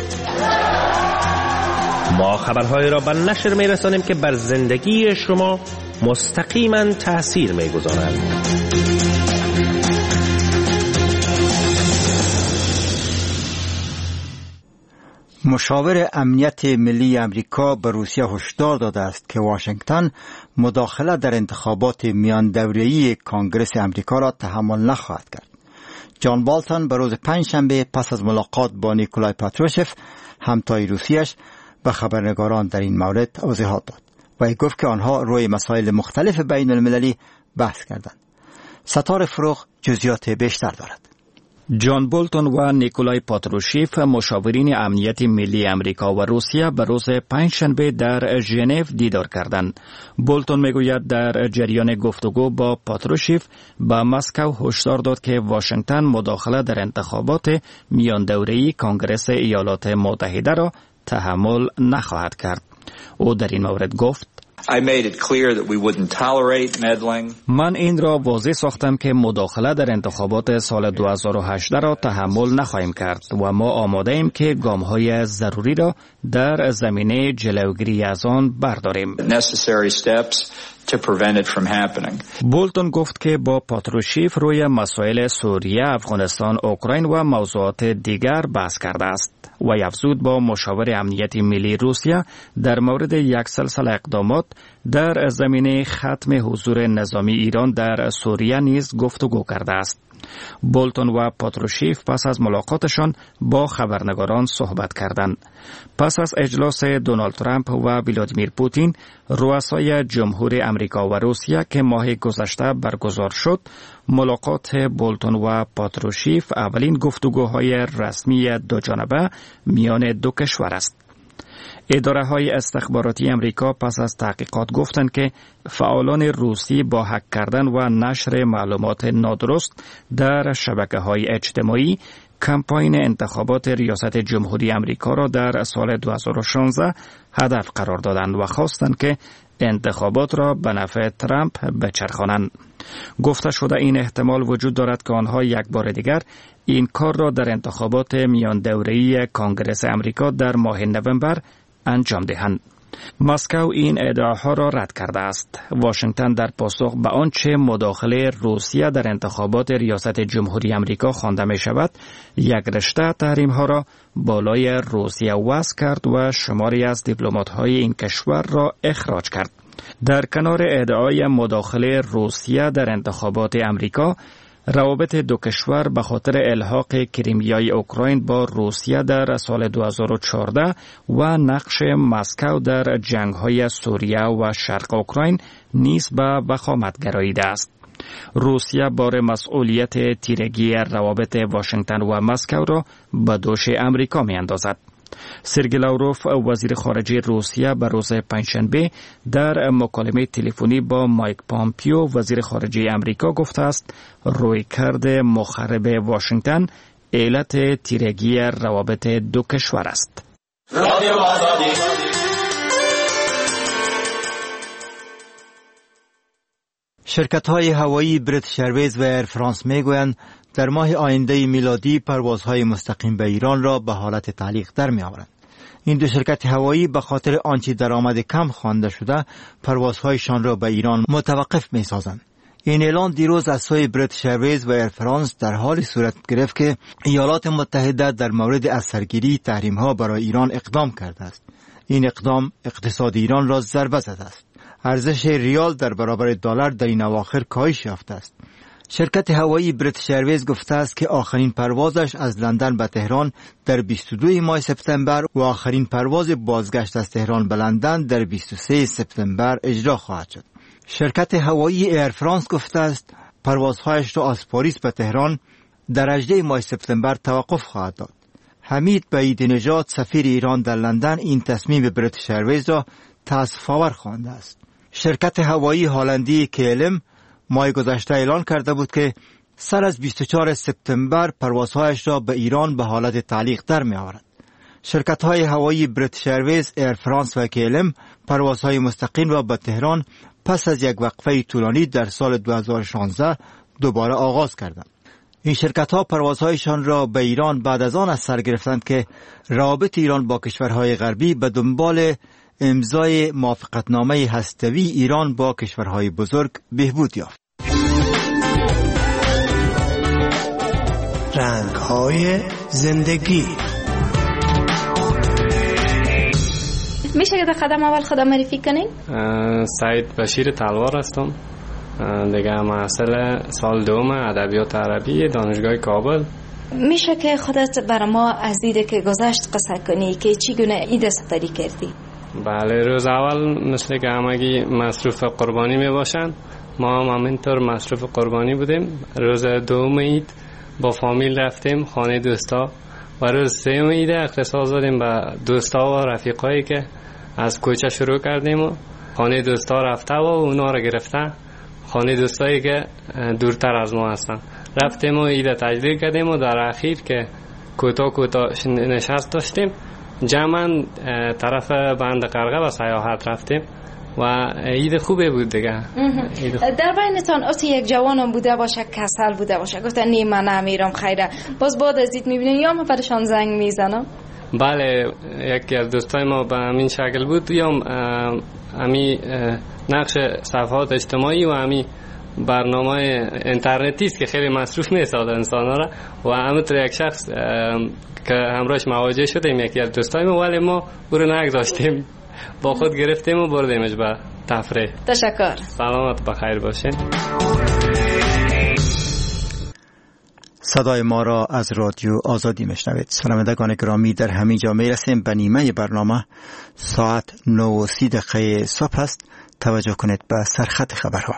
ما خبرهای را به نشر می رسانیم که بر زندگی شما مستقیما تأثیر می گذارند. مشاور امنیت ملی امریکا به روسیه هشدار داده است که واشنگتن مداخله در انتخابات میان دوره‌ای کانگرس امریکا را تحمل نخواهد کرد. جان بالتون به روز پنجشنبه پس از ملاقات با نیکولای پاتروشف همتای روسیه‌اش به خبرنگاران در این مورد توضیحات داد و گفت که آنها روی مسائل مختلف بین المللی بحث کردند. ستاره فروغ جزئیات بیشتر دارد. جان بولتون و نیکولای پاتروشیف مشاورین امنیت ملی امریکا و روسیه به روز پنجشنبه در ژنو دیدار کردند. بولتون میگوید در جریان گفتگو با پاتروشیف به مسکو هشدار داد که واشنگتن مداخله در انتخابات میان دوره‌ای کانگرس ایالات متحده را تحمل نخواهد کرد. او در این مورد گفت من این را واضح ساختم که مداخله در انتخابات سال دو هزار و هجده را تحمل نخواهیم کرد و ما آماده ایم که گام‌های ضروری را در زمینه جلوگیری از آن برداریم. بولتون گفت که با پاتروشیف روی مسائل سوریه، افغانستان، اوکراین و موضوعات دیگر بحث کرده است و افزود با مشاور امنیتی ملی روسیه در مورد یک سلسله اقدامات در زمینه ختم حضور نظامی ایران در سوریه نیز گفتگو کرده است. بولتون و پاتروشیف پس از ملاقاتشان با خبرنگاران صحبت کردند. پس از اجلاس دونالد ترامپ و ولادیمیر پوتین، رؤسای جمهور امریکا و روسیه که ماه گذشته برگزار شد، ملاقات بولتون و پاتروشیف اولین گفتگوهای رسمی دو جانبه میان دو کشور است. اداره های استخباراتی امریکا پس از تحقیقات گفتند که فعالان روسی با هک کردن و نشر معلومات نادرست در شبکه های اجتماعی کمپاین انتخابات ریاست جمهوری امریکا را در سال دو هزار و شانزده هدف قرار دادند و خواستند که انتخابات را به نفع ترامپ بچرخانند. گفته شده این احتمال وجود دارد که آنها یک بار دیگر این کار را در انتخابات میان دوره‌ای کانگرس امریکا در ماه نوامبر انجام دهند. مسکو این ادعاها را رد کرده است. واشنگتن در پاسخ به آنچه مداخله روسیه در انتخابات ریاست جمهوری امریکا خوانده می شود، یک رشته تحریم ها را بالای روسیه وضع کرد و شماری از دیپلمات های این کشور را اخراج کرد. در کنار ادعای مداخله روسیه در انتخابات امریکا، روابط دو کشور به خاطر الحاق کریمیای اوکراین با روسیه در سال دو هزار و چهارده و نقش مسکو در جنگ‌های سوریه و شرق اوکراین نیز به وخامت گراییده است. روسیه بار مسئولیت تیرگی روابط واشنگتن و مسکو را به دوش امریکا می‌اندازد. سرگئی لاوروف وزیر خارجه روسیه به روز پنجشنبه در مکالمه تلفنی با مایک پامپیو وزیر خارجه امریکا گفته است رویکرد مخرب واشنگتن علت تیرگی روابط دو کشور است. شرکت‌های هوایی بریتیش ایرویز و ایر فرانس میگویند در ماه آینده میلادی پروازهای مستقیم به ایران را به حالت تعلیق در می‌آورند. این دو شرکت هوایی به خاطر آنچه درآمد کم خوانده شده پروازهایشان را به ایران متوقف می‌سازند. این اعلان دیروز از سوی بریتیش ایرویز و ایر فرانس در حال صورت گرفت که ایالات متحده در مورد از سرگیری تحریم‌ها برای ایران اقدام کرده است. این اقدام اقتصاد ایران را ضربه زده است. ارزش ریال در برابر دلار در این اواخر کاهش یافته است. شرکت هوایی بریتیش ایرویز گفته است که آخرین پروازش از لندن به تهران در بیست و دو ماه سپتامبر و آخرین پرواز بازگشت از تهران به لندن در بیست و سه سپتامبر اجرا خواهد شد. شرکت هوایی ایر فرانس گفته است پروازهایش را از پاریس به تهران در هجده ماه سپتامبر توقف خواهد داد. حمید بعید نژاد سفیر ایران در لندن این تصمیم بریتیش ایرویز را تأسف‌آور خوانده است. شرکت هوایی هلندی کلم ماه گذشته اعلان کرده بود که سر از بیست و چهارم سپتامبر پروازهایش را به ایران به حالت تعلیق در می آورد. شرکت‌های هوایی بریتیش ایرویز، ایر فرانس و کلم پروازهای مستقیم را به تهران پس از یک وقفه طولانی در سال دو هزار و شانزده دوباره آغاز کردند. این شرکت‌ها پروازهایشان را به ایران بعد از آن از سر گرفتند که روابط ایران با کشورهای غربی به دنبال امضای موافقتنامه هسته‌ای ایران با کشورهای بزرگ بهبود یافت. رنگ‌های زندگی. میشه که در قدم اول خودم معرفی کنین؟ سعید بشیر تلوار هستم، دیگه محصل سال دوم ادبیات عربی دانشگاه کابل. میشه که خودت برای ما از دیده که گذشت قصه کنی که چگونه عید سپری کردی؟ بله، روز اول مثل که همگی مصروف قربانی می باشن، ما هم همینطور مصروف قربانی بودیم. روز دوم عید با فامیل رفتیم خانه دوستا و روز سوم عید اختصاص دادیم به دوستا و رفیقایی که از کوچه شروع کردیم و خانه دوستا رفته و اونا رو گرفته خانه دوستایی که دورتر از ما هستن. رفتیم و عید تجلیل کردیم و در اخیر که کوتا کوتا نشست داشتیم جمعاً طرف بند قرقه و سیاحت رفتیم و عید خوبه بود دیگه. در بینتان اصلا یک جوانم بوده باشه کسل بوده باشه گفتن نیم من نمیرم خیره باز بعد از دید میبینین یا من برشان زنگ میزنم؟ بله یکی از دوستای ما به همین شکل بود، یا همی نقش صفحات اجتماعی و همی برنامه اینترنتی است که خیلی مصروف میسازد انسانا را و همونطور یک شخص که همراهش مواجه شدیم یکی از دوستای ما، ولی ما برو نگذاشتیم با خود گرفتیم و بردیمش به تفریح. تشکر. سلامت بخیر باشین. صدای ما را از رادیو آزادی میشنوید. شنوندگان گرامی، در همین جا میرسیم به نیمه برنامه. ساعت نه و سی دقیقه صبح است. توجه کنید به سرخط خبرها.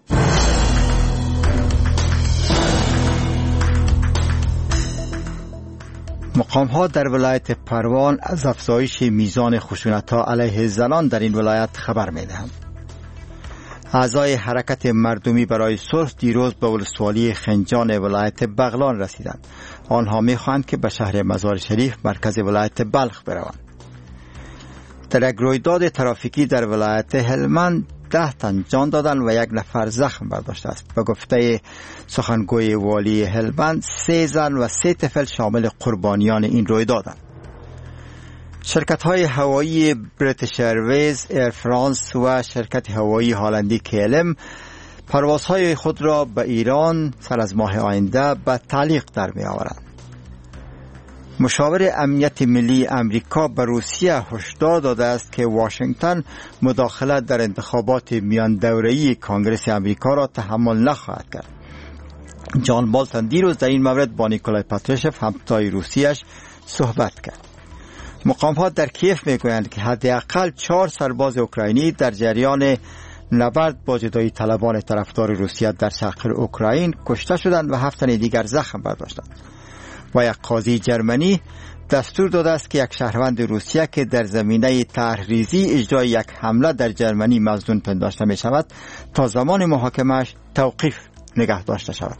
مقام‌ها در ولایت پروان از افزایش میزان خشونت‌ها علیه زنان در این ولایت خبر می‌دهند. اعضای حرکت مردمی برای صلح دیروز به ولسوالی خنجان ولایت بغلان رسیدند. آنها می‌خواهند که به شهر مزار شریف مرکز ولایت بلخ بروند. در یک رویداد ترافیکی در ولایت هلمند ده تن جان دادن و یک نفر زخم برداشته است. به گفته سخنگوی والی هلمند، سه زن و سه طفل شامل قربانیان این رویدادند. شرکت‌های هوایی بریتیش ایرویز، ایر فرانس و شرکت هوایی هالندی کلم پروازهای خود را به ایران سر از ماه آینده به تعلیق در می‌آورند. مشاور امنیت ملی امریکا به روسیه هشدار داده است که واشنگتن مداخلت در انتخابات میان دوره‌ای کنگره امریکا را تحمل نخواهد کرد. جان بالتون دیروز در این مورد با نیکولای پاتروشف همتای روسیه‌اش صحبت کرد. مقام‌ها در کیف میگویند که حداقل چهار سرباز اوکراینی در جریان نبرد با جدایی طلبان طرفدار روسیه در شرق اوکراین کشته شدند و هفت تن دیگر زخم برداشتند. و یک قاضی جرمنی دستور داده است که یک شهروند روسیه که در زمینه طرحریزی اجرای یک حمله در جرمنی مظنون پنداشته می شود تا زمان محاکمه‌اش توقیف نگه داشته شود.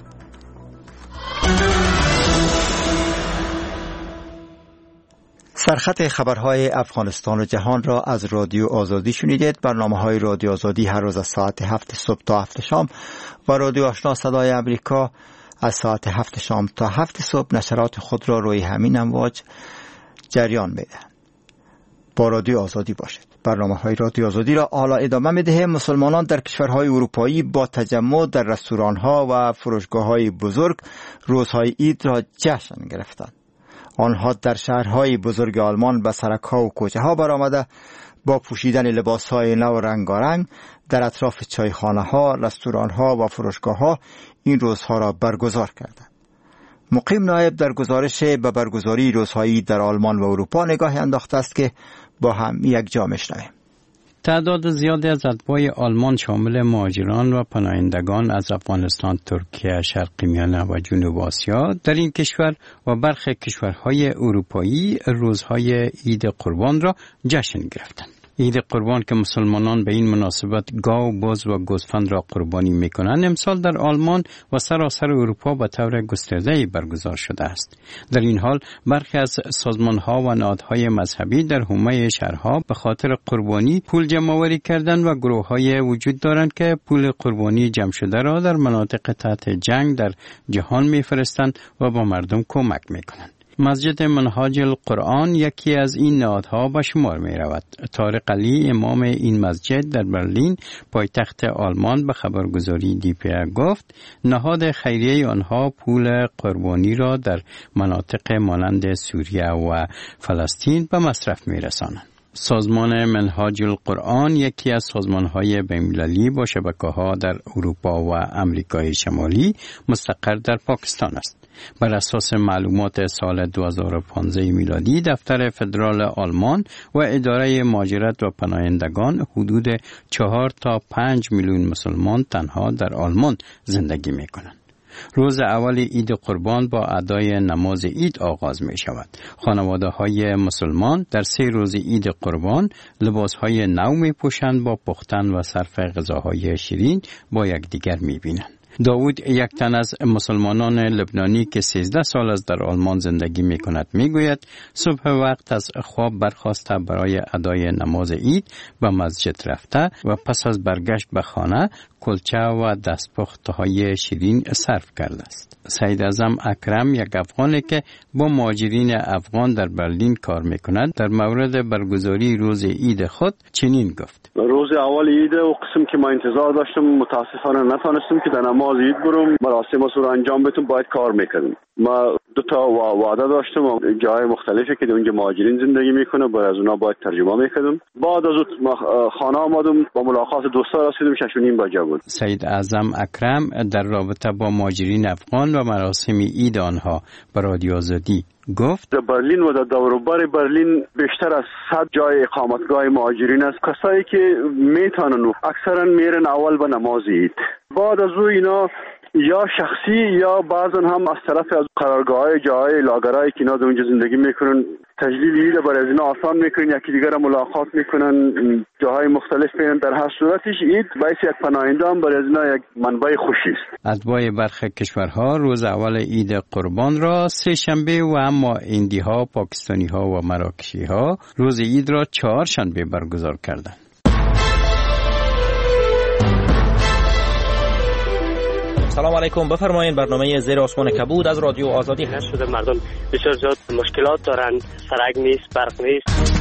سرخط خبرهای افغانستان و جهان را از رادیو آزادی شنیدید. برنامه‌های رادیو آزادی هر روز از ساعت هفت صبح تا هفت شام و رادیو آشنا صدای امریکا از ساعت هفت شام تا هفت صبح نشرات خود را روی همین امواج جریان می‌دهند. با رادیو آزادی باشید. برنامه‌های رادیو آزادی را حالا ادامه می‌دهیم. مسلمانان در کشورهای اروپایی با تجمع در رستوران‌ها و فروشگاه‌های بزرگ روزهای عید را جشن گرفتند. آنها در شهرهای بزرگ آلمان به سرک‌ها و کوچه‌ها برآمده با پوشیدن لباس‌های نو و رنگارنگ در اطراف چایخانه‌ها، رستوران‌ها و فروشگاه‌ها این روزها را برگزار کردند. مقیم نایب در گزارش به برگزاری روزهای در آلمان و اروپا نگاهی انداخته است که با هم یک جا می‌شنویم. تعداد زیادی از اتباع آلمان شامل مهاجران و پناهندگان از افغانستان، ترکیه، شرق میانه و جنوب آسیا در این کشور و برخی کشورهای اروپایی روزهای عید قربان را جشن گرفتند. عید قربان که مسلمانان به این مناسبت گاو، بز و گوسفند را قربانی می‌کنند، امسال در آلمان و سراسر اروپا به طور گسترده‌ای برگزار شده است. در این حال برخی از سازمان‌ها و نهادهای مذهبی در حومه شهرها به خاطر قربانی پول جمع‌آوری کردند و گروه‌های وجود دارند که پول قربانی جمع شده را در مناطق تحت جنگ در جهان می‌فرستند و با مردم کمک می‌کنند. مسجد منهاج القرآن یکی از این نهادها به شمار می رود. طارق علی امام این مسجد در برلین پایتخت آلمان به خبرگزاری دی پی ا گفت نهاد خیریه آنها پول قربانی را در مناطق مانند سوریه و فلسطین به مصرف می رسانند. سازمان منهاج القرآن یکی از سازمان‌های بین‌المللی با شبکه‌ها در اروپا و امریکای شمالی مستقر در پاکستان است. بر اساس معلومات سال دو هزار و پانزده میلادی دفتر فدرال آلمان و اداره مهاجرت و پناهندگان حدود چهار تا پنج میلیون مسلمان تنها در آلمان زندگی می‌کنند. روز اول عید قربان با ادای نماز عید آغاز می شود. خانواده های مسلمان در سه روز عید قربان لباس های نو می پوشند، با پختن و صرف غذاهای شیرین با یکدیگر می بینند. داوود یک تن از مسلمانان لبنانی که سیزده سال است در آلمان زندگی می کند می گوید صبح وقت از خواب برخاسته برای ادای نماز عید به مسجد رفته و پس از برگشت به خانه کلچه و دستپخت‌های شیرین صرف کرده است. سید اعظم اکرم یک افغانی که با مهاجرین افغان در برلین کار میکند در مورد برگزاری روز عید خود چنین گفت: روز اول عید و قسم که ما انتظار داشتم متاسفانه نتونستم که در نماز عید برم مراسم رو انجام بدم، باید کار میکردم. ما دو تا وعده داشتم جای مختلفی که اونجا مهاجرین زندگی میکنه، باید از اونا باید ترجمه میکردم. بعد از اون خانه آمدم با ملاقات دوستا رسیدم، شش و نیم بجه بود. سید اعظم اکرم در رابطه با مهاجرین افغان و مراسم عید آنها به رادیو آزادی گفت: در برلین و در دور و بر برلین بیشتر از صد جای اقامتگاه مهاجرین است، کسایی که میتونن اکثرا میرن اول به نماز عید. بعد از او اینا یا شخصی یا بعضن هم از طرف از قرارگاه جای لاگرایی که اینا در اونجا زندگی میکنن تجلیل عید برای از اینا آسان میکنن، یکی دیگر ملاقات میکنن، جاهای مختلف میرن. در هر صورتش عید باعث یک پناهنده هم برای از اینا یک منبع خوشی است. اتباع برخی کشورها روز اول عید قربان را سه شنبه و اما هندی ها، پاکستانی ها و مراکشی ها روز عید را چهار شنبه برگزار کردند. سلام علیکم، بفرمایید. برنامه زیر آسمان کبود از رادیو آزادی هست. شده مردم بسیار زیاد مشکلات دارند، سرک نیست، برق نیست.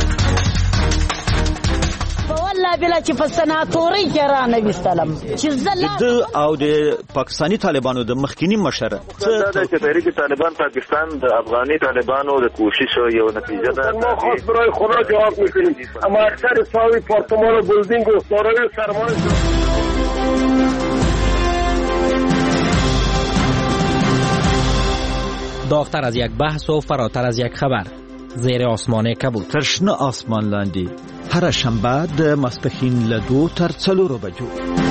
والله بلا چې په سناتوري کې را نه وستلم چې زله د او د پاکستانی طالبانو د مخکینی مشر دا چې تحریک طالبان پاکستان د افغاني طالبانو د کوشش یو نتیجه ده. ما خاص برای خدا جواب میکنیم، اما اکثر ساوی پارتمان و بلدینگ و سارای سرمایه داغتر از یک بحث و فراتر از یک خبر. زیر آسمان کبود. ترشنه آسمان لاندی هر شنبه د ماسپښین له دو تر څلورو بجو.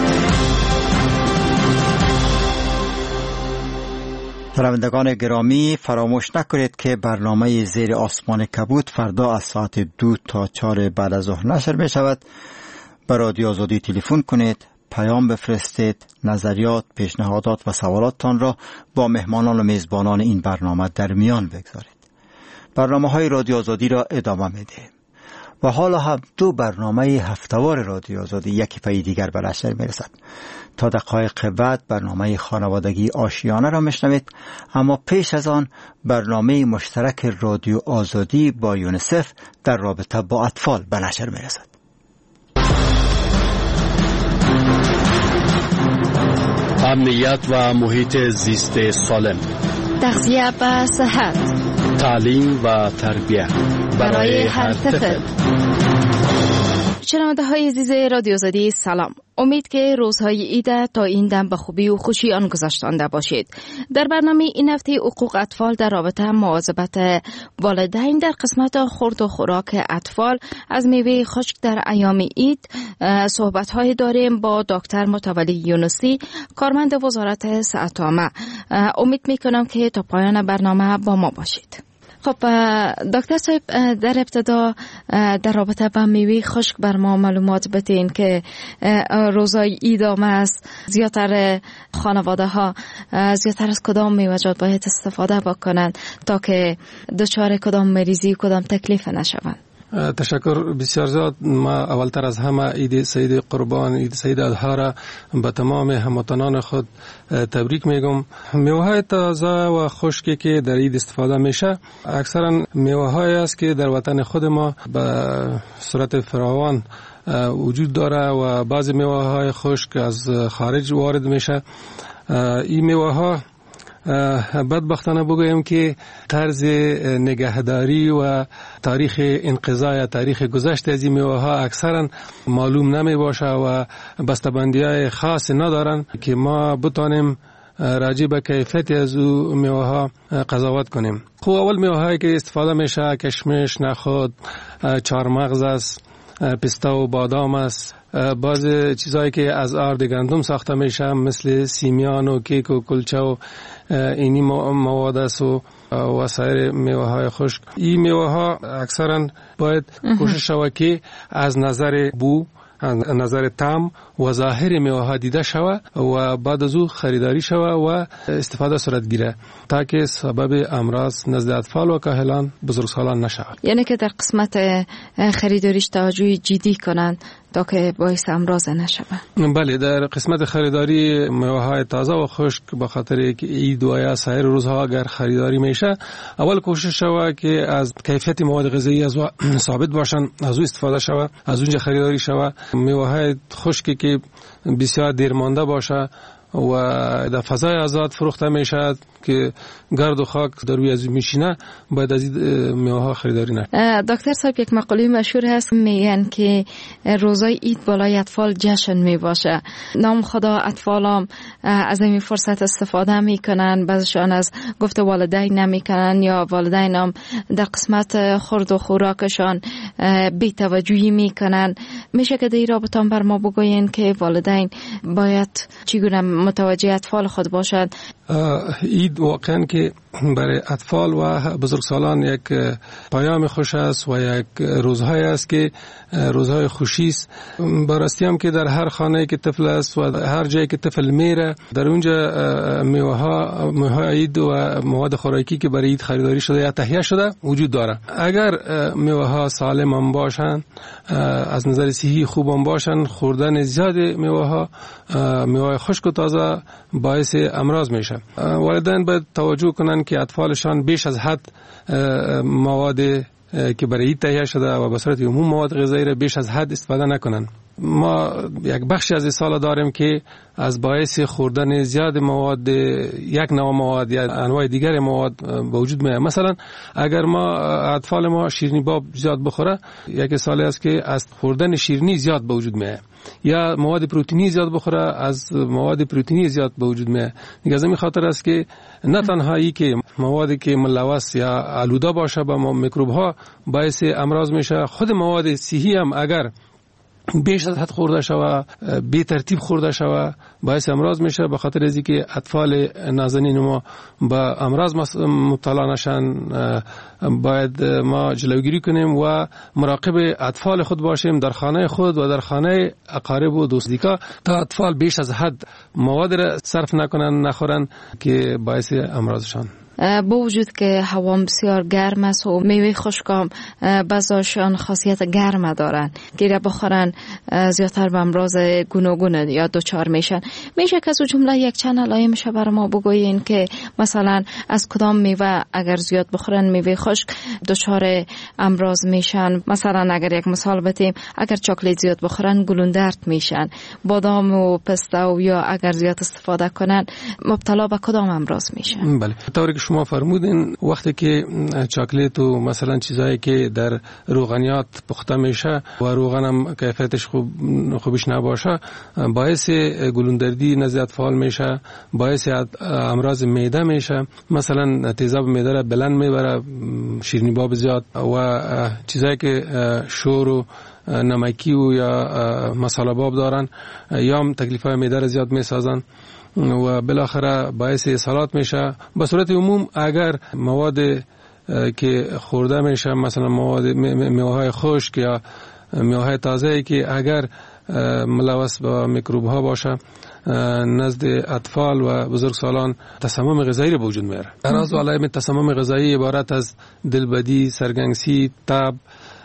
شنوندگان گرامی، فراموش نکنید که برنامه زیر آسمان کبود فردا از ساعت دو تا چهار بعد از ظهر نشر می شود. به رادیو آزادی تلفن کنید، پیام بفرستید، نظریات، پیشنهادات و سوالاتتان را با مهمانان و میزبانان این برنامه در میان بگذارید. برنامه های رادیو آزادی را ادامه میده و حالا هم دو برنامه هفتهوار رادیو آزادی یکی پای دیگر به نشر میرسد. تا دقایق بعد برنامه خانوادگی آشیانه را میشنوید، اما پیش از آن برنامه مشترک رادیو آزادی با یونیسف در رابطه با اطفال به نشر میرسد. امنیت و محیط زیست سالم، تغذیه و صحت، تعلیم و تربیت برای هر طفل. شنونده های عزیز رادیو آزادی سلام. امید که روزهای عید تا این دم به خوبی و خوشی آن گذشتانده باشید. در برنامه این هفته حقوق اطفال در رابطه مواظبت والدین در قسمت خورد و خوراک اطفال از میوه خشک در ایام عید صحبت های داریم با دکتر متولی یونسی، کارمند وزارت صحت عامه. امید میکنم که تا پایان برنامه با ما باشید. خب دکتر صاحب، در ابتدا در رابطه با میوه خشک بر ما معلومات بدین که روزای عید آمده است، زیادتر خانواده ها زیادتر از کدام میوه‌جات باید استفاده بکنند تا که دچار کدام مریضی و کدام تکلیف نشوند؟ تشکر بسیار زیاد. ما اولتر از همه عید سعید قربان، عید سعید الاضحی را به تمام هموطنان خود تبریک میگم. میوه های تازه و خشکی که در عید استفاده میشه اکثرا میوه های است که در وطن خود ما به صورت فراوان وجود داره و بعضی میوه های خشک از خارج وارد میشه. این میوه ها بدبختانه بگویم که طرز نگهداری و تاریخ انقضای تاریخ گذشت از این میوه ها اکثرا معلوم نمی باشه و بسته‌بندی های خاص ندارن که ما بتانیم راجع به کیفیت از او میوه ها قضاوت کنیم. خب اول میوه هایی که استفاده میشه کشمش، نخود، چهارمغز است، پسته و بادام است. بعض چیزایی که از آرد گندم ساخته میشه مثل سیمیان و کیک و کلچه و اینی مواد است و وسایر میوه های خشک. این میوه ها اکثرا باید کوشش شود که از نظر بو، نظر طعم و ظاهر میوه ها دیده شوه و بعد از او خریداری شوه و استفاده صورت گیره تا که سبب امراض نزد اطفال و کاهلان بزرگسالان نشود. یعنی که در قسمت خریداریش توجه جدی کنند تا که باعث امراض نشود. بله، در قسمت خریداری میوه های تازه و خشک به خاطر که عید و یا سایر روزها اگر خریداری میشه، اول کوشش شوه که از کیفیت مواد غذایی از ثابت باشن، از او استفاده شوه، از اونجا خریداری شوه. میوه های خشکی که بسیار دیر مانده باشه و در فضای آزاد فروخته میشد که گرد و خاک در روی از میشینه، باید از این میوه ها خریداری نکنه. دکتر صاحب، یک مقوله مشهور هست میگن که روزای عید بالای اطفال جشن میباشه. نام خدا اطفالام از این فرصت استفاده میکنن، بعضشان از گفت والدین نمیکنن یا والدینام در قسمت خورد و خوراکشان بی توجهی میکنن. میشه که در رابطه بر ما بگوین که والدین باید چگونه متوجه اطفال خود باشد؟ عید واقعا که برای اطفال و بزرگسالان یک پیام خوش است و یک روزهای است که روزهای خوشی است. براستی هم که در هر خانه که طفل است و هر جایی که طفل میره، در اونجا میوه ها میوه عید و مواد خوراکی که برای عید خریداری شده یا تهیه شده وجود داره. اگر میوه ها سالم هم باشن، از نظر صحی خوب هم باشن، خوردن زیاد میوه ها میوه خشک و تازه باعث امراض میشه. والدین باید توجه کنن که اطفالشان بیش از حد مواد که برای عید تهیه شده و به صورت عموم مواد غذایی را بیش از حد استفاده نکنن. ما یک بخشی از این سال داریم که از باعث خوردن زیاد مواد، یک نوع مواد یا انواع دیگر مواد به وجود میاد. مثلا اگر ما اطفال ما شیرینی باب زیاد بخوره، یک سالی است که از خوردن شیرینی زیاد به وجود میاد، یا مواد پروتئینی زیاد بخوره، از مواد پروتئینی زیاد به وجود میاد. دیگه از این خاطر است که نه تنها ای که موادی که ملوث یا آلوده باشه با میکروب ها باعث امراض میشه، خود مواد صحی هم اگر بیش از حد خورده شوه، بی ترتیب خورده شوه، باعث امراض میشه. به خاطر از اینکه اطفال نازنین ما با امراض مبتلا نشن، باید ما جلوگیری کنیم و مراقب اطفال خود باشیم در خانه خود و در خانه اقارب و دوستیکا، تا اطفال بیش از حد مواد را صرف نکنن، نخورن که باعث امراضشان. با وجود که هوا بسیار گرم است و میوه خشکام بعضیشان خاصیت گرم دارن که را بخورن زیادتر به امراض گوناگون یا دچار میشن. میشه که از جمله یک چند علائم میشه برای ما بگوین که مثلا از کدام میوه اگر زیاد بخورن میوه خشک دچار امراض میشن؟ مثلا اگر یک مثال بتیم، اگر چاکلیت زیاد بخورن گلوندرد میشن، بادام و پسته و یا اگر زیاد استفاده کنن مبتلا به کدام امراض میشن؟ بله، طوری که شما فرمودین، وقتی که چاکلیت و مثلا چیزایی که در روغنیات پخته میشه و روغن هم کیفیتش خوب خوبش نباشه، باعث گلوندردی نزد اطفال میشه، باعث امراض معده میشه. مثلا تیزاب معده را بلند میبره، شیرینی باب زیاد و چیزایی که شور و نمکی و یا مساله باب دارن یا هم تکلیفای معده را زیاد میسازن و بالاخره باعث اسهالات میشه. به صورت عموم اگر مواد که خورده میشه، مثلا مواد میوه های خشک یا میوه های تازه که اگر ملوث با میکروب ها باشه، نزد اطفال و بزرگسالان تسمم غذایی به وجود میاره. اعراض و علائم تسمم غذایی عبارت از دلبدی، سرگنگسی، تب،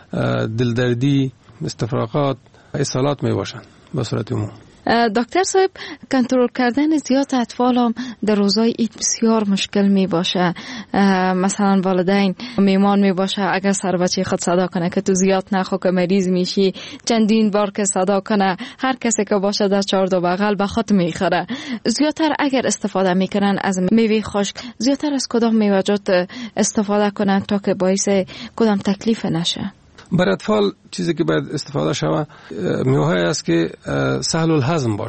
دلدردی، استفراغات، اسهالات می باشند به صورت عموم. دکتر صاحب، کنترل کردن زیاد اطفال هم در روزهای عید بسیار مشکل می باشه. مثلا والدین میمان می باشه اگر سر بچه خود صدا کنه که تو زیاد نخو که مریض میشی، چندین بار که صدا کنه، هر کسی که باشه در چهار دو بغل به خود میخوره. زیادتر اگر استفاده میکنن از میوه خشک، زیادتر از کدام میوه‌جات استفاده کنن تا که باعث کدام تکلیف نشه؟ برای اطفال چیزی که باید استفاده شود میوه‌ای است که سهل الهضم باشه.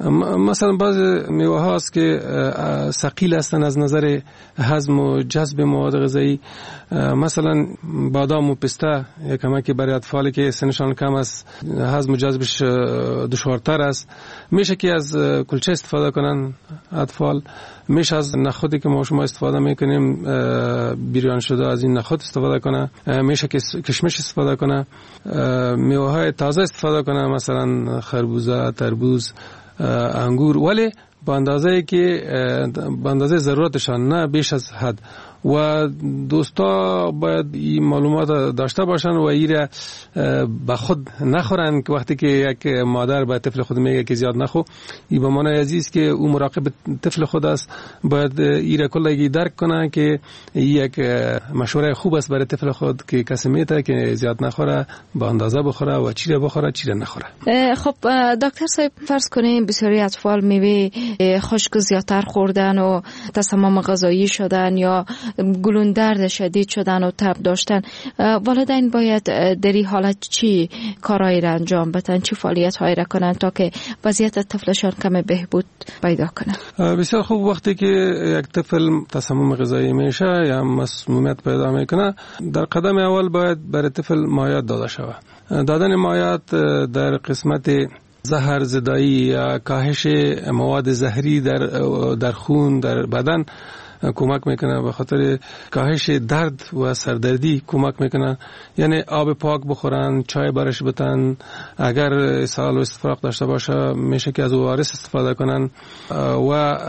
مثلا بعض میوه هاست که ثقیل هستن از نظر هضم و جذب مواد غذایی، مثلا بادام و پسته یک کمکی برای اطفالی که سنشان کم است، هضم و جذبش دشوارتر است. میشه که از کلچه استفاده کنن اطفال، میشه از نخودی که ما شما استفاده میکنیم بیریان شده از این نخود استفاده کنه، میشه که کشمش استفاده کنه، میوه های تازه استفاده کنه، مثلا خربوزه، تربوز، انگور، ولی با اندازه‌ای که با اندازه ضرورتشان، نه بیش از حد. و دوستا باید این معلومات داشته باشن و ایره به خود نخورن که وقتی که یک مادر به طفل خود میگه که زیاد نخو، این به معنی عزیز که او مراقب طفل خود است، باید ایره کلگی درک کنه که یک مشوره خوب است برای طفل خود که کسی میته که زیاد نخوره، با اندازه بخوره و چیره بخوره چیره نخوره. خب دکتر صاحب فرض کنیم بسیاری اطفال میوه خشک زیادتر خوردن و تسمم غذایی شدن یا گلون درد شدید شدن و تب داشتن، والدین باید در این حالت چی کارایی را انجام بدن، چی فعالیت هایی را کنن تا که وضعیت طفلشان کم بهبود پیدا کنه؟ بسیار خوب. وقتی که یک طفل تسمم غذایی میشه یا مسمومیت پیدا میکنه، در قدم اول باید برای طفل مایعات داده شود. دادن مایعات در قسمت زهر زدایی یا کاهش مواد زهری در در خون در بدن کمک میکنه، به خاطر کاهش درد و سردردی کمک میکنه. یعنی آب پاک بخورن، چای برش بتن، اگر اسهال و استفراغ داشته باشه میشه که از او آر اس استفاده کنن و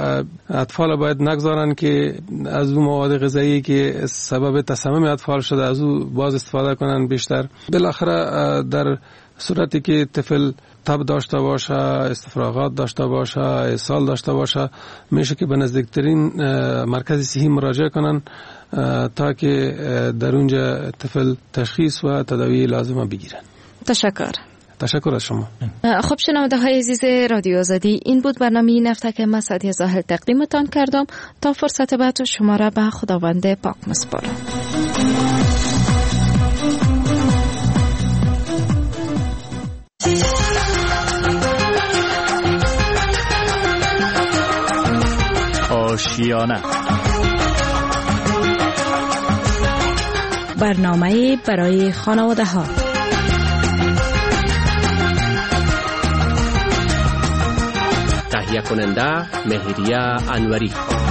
اطفال باید نگذارن که از اون مواد غذایی که سبب تسمم اطفال شده از او باز استفاده کنن بیشتر. بالاخره در صورتی که طفل تب داشته باشه، استفراغات داشته باشه، اسهال داشته باشه، میشه که به نزدیکترین مرکز صحی مراجعه کنن تا که در اونجا طفل تشخیص و تداوی لازمه بگیرن. تشکر. تشکر از شما. خب شنونده های عزیز رادیو آزادی، این بود برنامه این هفته که من سعدیه زاهد تقدیمتان کردم. تا فرصت بعد شما را به خداوند پاک مسپارم. آشیانه، برنامه برای خانواده ها. تهیه کننده مهریه انوری.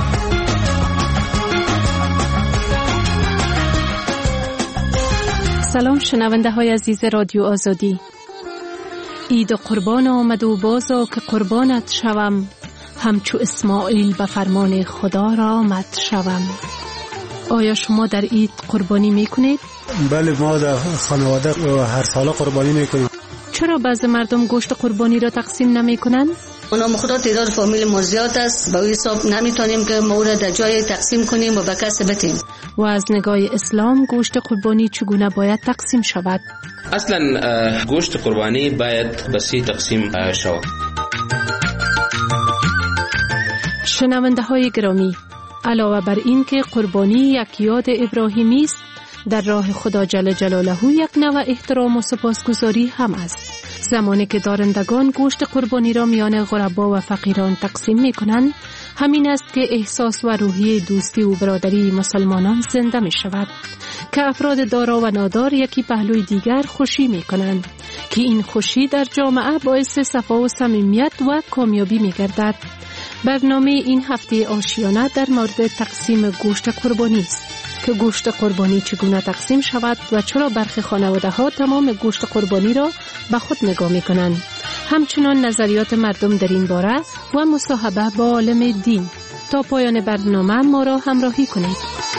سلام شنونده های عزیز رادیو آزادی. عید قربان آمد و بازا که قربانت شوم، همچو اسماعیل به فرمان خدا را آمد شوم. آیا شما در عید قربانی میکنید؟ بله، ما در خانواده هر سال قربانی میکنیم. چرا بعض مردم گوشت قربانی را تقسیم نمیکنن؟ اونم خدا تعداد فامیل ما زیاد است، به این حساب نمیتونیم که ما را در جای تقسیم کنیم و به کس بدیم. و از نگاه اسلام گوشت قربانی چگونه باید تقسیم شود؟ اصلا گوشت قربانی باید به سه تقسیم شود. شنونده های گرامی، علاوه بر این که قربانی یک یاد ابراهیمی است، در راه خدا جل جلاله یک نوع احترام و سپاسگزاری هم است. زمانی که دارندگان گوشت قربانی را میان غربا و فقیران تقسیم می کنند، همین است که احساس و روحیه دوستی و برادری مسلمانان زنده می شود که افراد دارا و نادار یکی پهلوی دیگر خوشی می کنند که این خوشی در جامعه باعث صفا و صمیمیت و کامیابی می گردد. برنامه این هفته آشیانه در مورد تقسیم گوشت قربانی است که گوشت قربانی چگونه تقسیم شود و چرا برخی خانواده ها تمام گوشت قربانی را به خود نگاه می کنند. همچنان نظریات مردم در این باره و مصاحبه با عالم دین. تا پایان برنامه ما را همراهی کنید.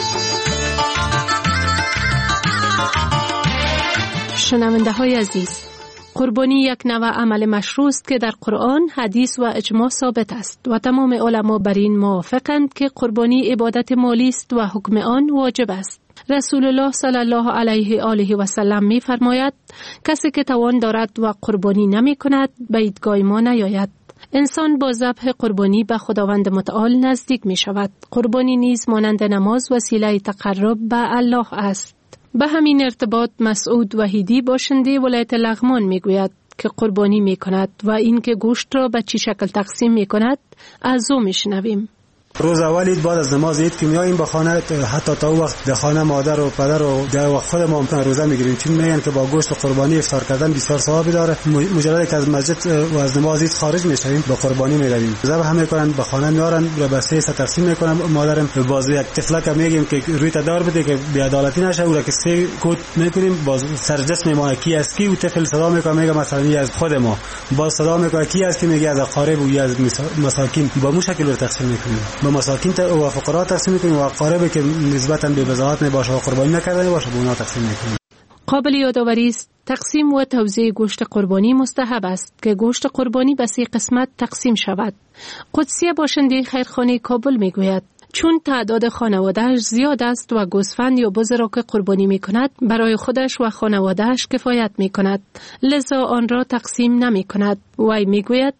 شنونده های عزیز، قربانی یک نوع عمل مشروع است که در قرآن، حدیث و اجماع ثابت است و تمام علما بر این موافقند که قربانی عبادت مالی است و حکم آن واجب است. رسول الله صلی الله علیه آله و سلم می فرماید کسی که توان دارد و قربانی نمی کند به عیدگاه ما نیاید. انسان با ذبح قربانی به خداوند متعال نزدیک می شود. قربانی نیز مانند نماز وسیله تقرب به الله است. به همین ارتباط مسعود وحیدی باشنده ولایت لغمان می گوید که قربانی می کند و اینکه گوشت را به چه شکل تقسیم می کند از او میشنویم. روز اول عید بعد از نماز عید که میاییم به خانه، حتی تا وقت در خانه مادر و پدر و در وقت خود ما هم روزه میگیریم، چون میگن که با گوشت قربانی افطار کردن بسیار ثوابی داره. مجرد که از مسجد و از نماز عید خارج میشویم به قربانی میرویم، ذبح هم میکنن، به خانه میارن و به سه تقسیم میکنن. مادرم باز یک طفلک میگیم که روی تدار بده که بی عدالتی نشه، او را که سه کوت میکنیم، باز سر جسم ما کی است کی، و طفل صدا میکنه میگه مثلا این از خود ما، باز صدا میکنه کی است کی، میگه از اقارب و از مساکین. با مو شکل رو تقسیم میکنیم، به مساکین و فقرا تقسیم میکنیم و اقارب که نسبتا به وضاحت نباشه و قربانی نکرده باشه به اونا تقسیم میکنیم. قابل یادآوری است تقسیم و توزیع گوشت قربانی مستحب است که گوشت قربانی به سه قسمت تقسیم شود. قدسیه باشنده خیرخانه کابل میگوید چون تعداد خانواده‌اش زیاد است و گوسفند یا بز را که قربانی میکند برای خودش و خانواده‌اش کفایت میکند، لذا آن را تقسیم نمیکند. وی میگوید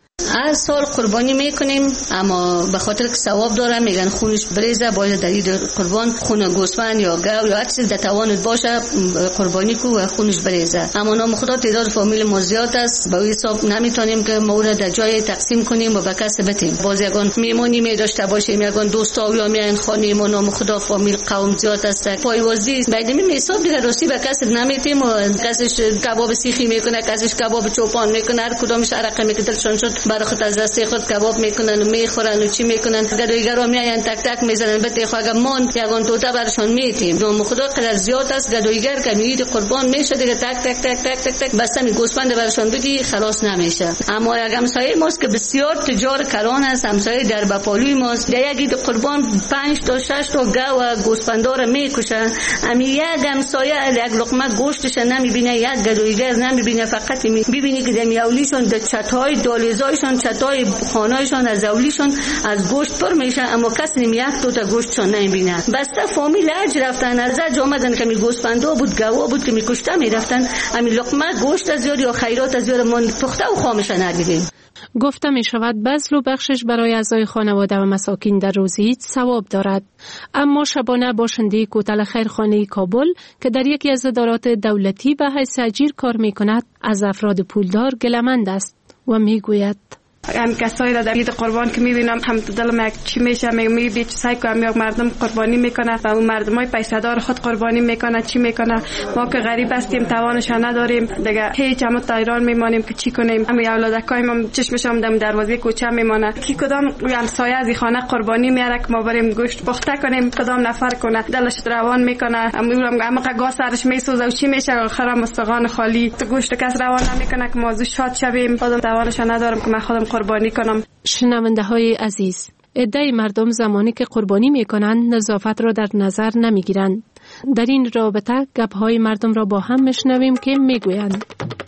هر سال قربانی میکنیم، اما به خاطر که ثواب داره میگن خونش بریزه، باید در عید قربان خون گوسفند یا گاو یا هر چیز در توانت باشه قربانی کو و خونش بریزه. اما نام خدا تعداد فامیل ما زیاد است، به این حساب نمیتونیم که ما را در جای تقسیم کنیم و به کس بدیم. باز یگان میمونی می داشته باشیم، یگان دوستا یا میان خانه ما، نام خدا فامیل قوم زیاد است، پایوازی بعدمی می حساب دیگه راستی به کس نمیتیم و کسش کباب سیخی میکنه، کسش کباب چوپان میکنه، هر کدامش عرق میکدلشون شد برای خود از دسته خود کباب میکنن و میخورن و چی میکنن. گدایگرا میاین تک تک میزنن بده خو اگه مان یگان توتا برشون میتیم. نام خدا قدر زیاد است، گدایگر که میید قربان میشه دیگه تک تک تک تک تک تک بس می گوسفند برشون بدی خلاص نمیشه. اما یک همسایه ماست که بسیار تجار کران است، همسایه در بپالوی ماست، در یک قربان پنج تا شش تا گاو و گوسفندا رو میکشن. امی یک همسایه یک لقمه گوشتش نمیبینه، یک گدایگر نمیبینه، فقط میبینی که دمیاولیشون در چتای دالیزایشون چتای خانه‌شان از اولیشون از گوشت پر میشه، اما کسی نمی یک دو تا گوشتشون نمیبینه. بسته فامیل اج رفتن از اج اومدن که می گوسفندا بود گوا بود که میکشته میرفتن، امی لقمه گوشت از یاری یا خیرات از یاری من پخته و خامش ندیدیم. گفته می شود بذل و بخشش برای اعضای خانواده و مساکین در روز عید ثواب دارد. اما شبانه باشنده کوتل خیرخانه کابل که در یکی از ادارات دولتی به حیث اجیر کار می کند از افراد پولدار گله‌مند است و می گوید هم کسایی را در عید قربان که میبینم هم دلم یک چی میشه، میبینم سعی کنم یک مردم قربانی میکنه و اون مردمای پیسه‌دار خود قربانی میکنه چی میکنه. ما که غریب هستیم توانش نداریم دیگه، هیچ هم تایران میمانیم که چی کنیم. همین اولادکایم هم چشمشم دم دروازه کوچه میمانه کی کدام همسایه از خانه قربانی میاره که ما بریم گوشت پخته کنیم، کدام نفر کنه دلش روان میکنه. امورم اما گاز سرش میسوزه و چی میشه، آخر مستقان خالی تو گوشت کس روان نمیکنه که ما زو شاد شویم. خودم توانش ندارم که من خودم قربانی کنم. شنونده های عزیز، عده مردم زمانی که قربانی می کنند نظافت را در نظر نمی گیرند. در این رابطه گپ های مردم را با هم میشنویم که می گویند.